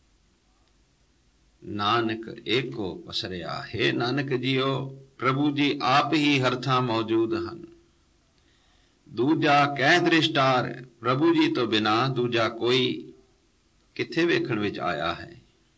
Speaker 1: ਨਾਨਕ ਏਕੋ ਪਸਰਿਆ, ਹੇ ਨਾਨਕ ਜੀਓ, ਪ੍ਰਭੂ ਜੀ ਆਪ ਹੀ ਹਰ ਥਾਂ ਮੌਜੂਦ ਹਨ। ਦੂਜਾ ਕਹਿ ਦ੍ਰਿਸ਼ਟਾਰ, ਪ੍ਰਭੂ ਜੀ ਤੋਂ ਬਿਨਾਂ ਦੂਜਾ ਕੋਈ ਕਿੱਥੇ ਵੇਖਣ ਵਿੱਚ ਆਇਆ ਹੈ।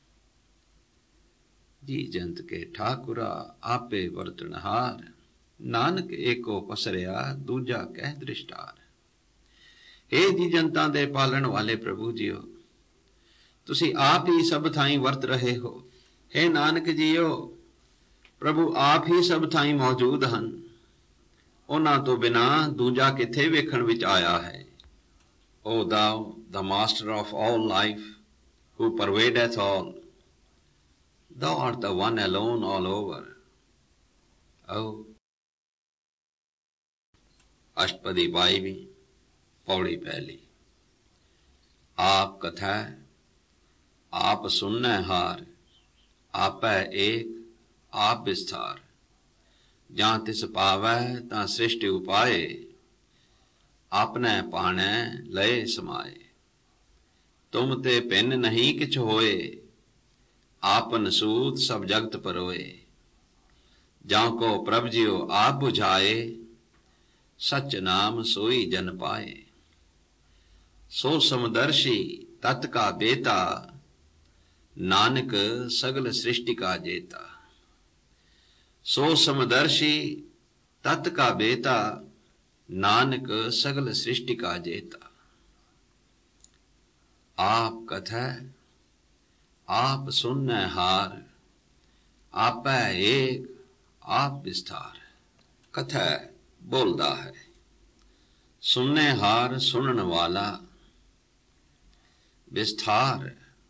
Speaker 1: ਜੀ ਜੰਤ ਕੇ ਠਾਕੁਰਾ, ਆਪੇ ਵਰਤਣਹਾਰ, ਨਾਨਕ ਏਕੋ ਪਸਰਿਆ, ਦੂਜਾ ਕਹਿ ਦ੍ਰਿਸ਼ਟਾਰ। ਹੇ ਜੀ ਜਨਤਾਂ ਦੇ ਪਾਲਣ ਵਾਲੇ ਪ੍ਰਭੂ ਜੀਓ, ਤੁਸੀਂ ਆਪ ਹੀ ਸਭ ਥਾਈਂ ਵਰਤ ਰਹੇ ਹੋ। ਹੇ ਨਾਨਕ ਜੀਓ, ਪ੍ਰਭੂ ਆਪ ਹੀ ਸਭ ਥਾਈਂ ਮੌਜੂਦ ਹਨ। ਉਹਨਾਂ ਤੋਂ ਬਿਨਾਂ ਦੂਜਾ ਕਿੱਥੇ ਵੇਖਣ ਵਿੱਚ ਆਇਆ ਹੈ। ਓ thou, the master of all life, who pervadeth all, thou art the one alone all over. Oh, अष्टपदी बाईवीं, पौड़ी पहली। आप कथा, आप सुनने हार, आपै एक, आप विस्तार। जां तिस पावै तां सृष्टि उपाए, आपने पाणै लय समाए। तुम ते भिन्न नहीं किछ होए, आपन सूत सब जगत परोए। जां को प्रभ जियो आप बुझाए, सच नाम सोई जन पाए। सो समदर्शी तत् का बेता, नानक सगल सृष्टि का जेता। सो समदर्शी तत् का बेता, नानक सगल सृष्टि का जेता। आप कथा, आप सुनने हार, आपै एक, आप विस्तार। कथा बोलदा है, सुनने हार सुनन वाला, विस्तार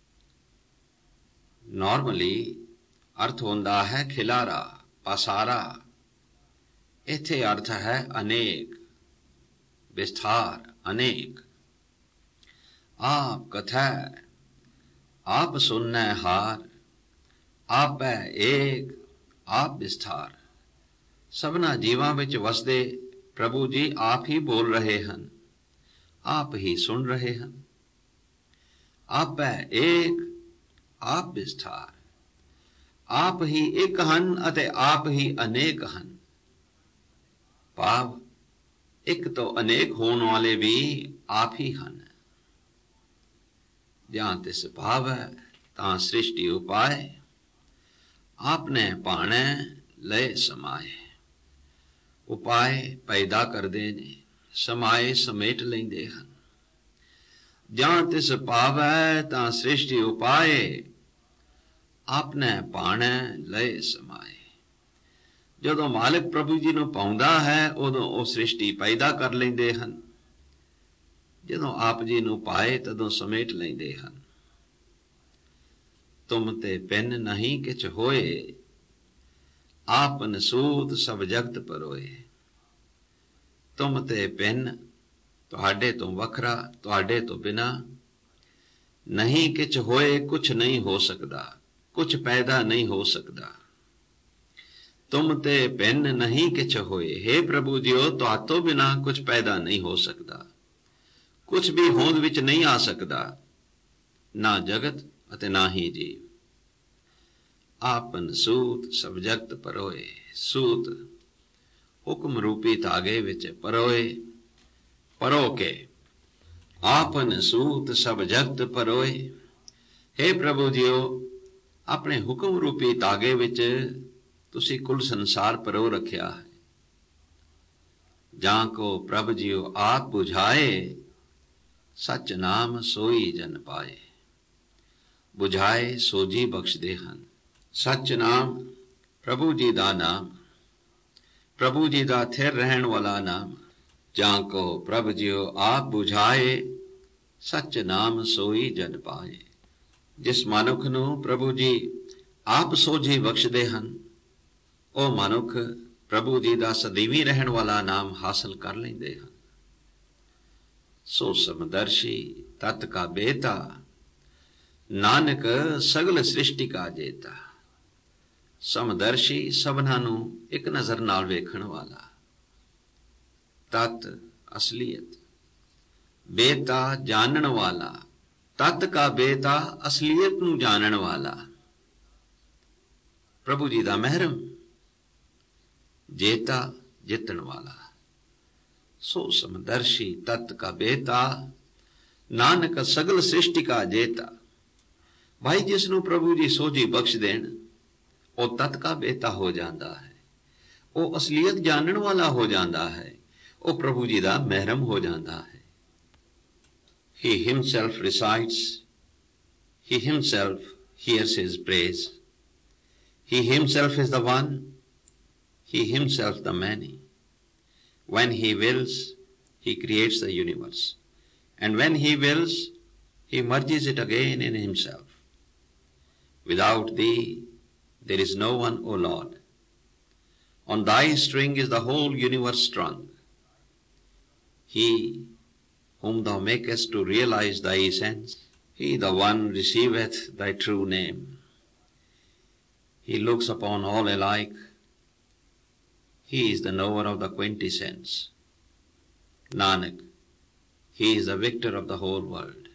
Speaker 1: नॉर्मली अर्थ होंदा है खिलारा, पसारा। इत्थे अर्थ है अनेक, विस्तार अनेक। आप कथा, आप सुनने हार, आपै एक, आप विस्तार। सबना जीवां विच वसदे प्रभु जी आप ही बोल रहे हैं, आप ही सुन रहे हैं। आपै एक, आप विस्तार। आप ही एक हन अते आप ही अनेक हन। भाव एक तो अनेक होने वाले भी आप ही हन। जां तिस भावै तां सृष्टि उपाय, आपने पाणै लय समाए। उपाय पैदा करते ने, समाए समेट लेंदे हन। जां तिस पावै तां सृष्टि उपाए, आपने पाणै लय समाए। जदों मालिक प्रभु जी नूं पाउंदा है, उदों वो सृष्टि पैदा कर लेंदे हन। जदों आप जी नूं पाए तदों समेट लेंदे हन। तुम ते भिन्न नहीं किछ होए, आपन सूत सब जगत परोए। तुम ते भिन्न, तुहाडे तो वखरा, तुहाडे तो बिना नहीं किछ होए, कुछ नहीं हो सकता, कुछ पैदा नहीं हो सकता। तुम ते भिन्न नहीं किछ होए, हे प्रभु जियो, तुहातों बिना कुछ पैदा नहीं हो सकता, कुछ भी होंद विच नहीं आ सकता, ना जगत अते ना ही जीव। आपन सूत सब जगत परोए। सूत हुक्म रूपी धागे विच परोए, परो के आपन सूत सब जगत परोए। हे प्रभु जियो, अपने हुक्म रूपी धागे विच तुसी कुल संसार परो रखिया है। जां को प्रभ जियो आप बुझाए, सच नाम सोई जन पाए। बुझाए सोजी बख्शदे हन। सच नाम प्रभु जी दा नाम, प्रभु जी दा थिर रहन वाला नाम। जां को प्रभ जियो आप बुझाए, सच नाम सोई जन पाए। जिस मनुख नूं प्रभु जी आप सोझी बख्शदे हन, ਉਹ ਮਨੁੱਖ ਪ੍ਰਭੂ ਜੀ ਦਾ ਸਦੀਵੀ ਰਹਿਣ ਵਾਲਾ ਨਾਮ ਹਾਸਲ ਕਰ ਲੈਂਦੇ ਹਨ। ਸੋ ਸਮਦਰਸ਼ੀ ਤਤ ਕਾ ਬੇਤਾ, ਨਾਨਕ ਸਗਲ ਸ੍ਰਿਸ਼ਟੀ ਕਾ ਜੇਤਾ। ਸਮਦਰਸ਼ੀ ਸਭਨਾਂ ਨੂੰ ਇੱਕ ਨਜ਼ਰ ਨਾਲ ਵੇਖਣ ਵਾਲਾ, ਤਤ ਅਸਲੀਅਤ, ਬੇਤਾ ਜਾਣਨ ਵਾਲਾ, ਤਤ ਕਾ ਬੇਤਾ ਅਸਲੀਅਤ ਨੂੰ ਜਾਣਨ ਵਾਲਾ, ਪ੍ਰਭੂ ਜੀ ਦਾ ਮਹਿਰਮ, ਜੇਤਾ ਜਿੱਤਣ ਵਾਲਾ। ਸੋ ਸਮਦਰਸ਼ੀ ਤਤ ਕਾ ਬੇਤਾ, ਨਾਨਕ ਸਗਲ ਸ੍ਰਿਸ਼ਟੀ ਕਾ ਜੇਤਾ। ਭਾਈ ਜਿਸ ਨੂੰ ਪ੍ਰਭੂ ਜੀ ਸੋਝੀ ਬਖਸ਼ ਦੇਣ, ਉਹ ਤਤ ਕਾ ਬੇਤਾ ਹੋ ਜਾਂਦਾ ਹੈ, ਉਹ ਅਸਲੀਅਤ ਜਾਣਨ ਵਾਲਾ ਹੋ ਜਾਂਦਾ ਹੈ, ਉਹ ਪ੍ਰਭੂ ਜੀ ਦਾ ਮਹਿਰਮ ਹੋ ਜਾਂਦਾ ਹੈ। He himself recites, he himself hears his praise, he himself is the one, he himself the many. When he wills, he creates the universe, and when he wills, he merges it again in himself. Without thee, there is no one, O Lord. On thy string is the whole universe strung. He whom thou makest to realize thy essence, he the one receiveth thy true name. He looks upon all alike. He is the knower of the quintessence. Nanak, he is the victor of the whole world.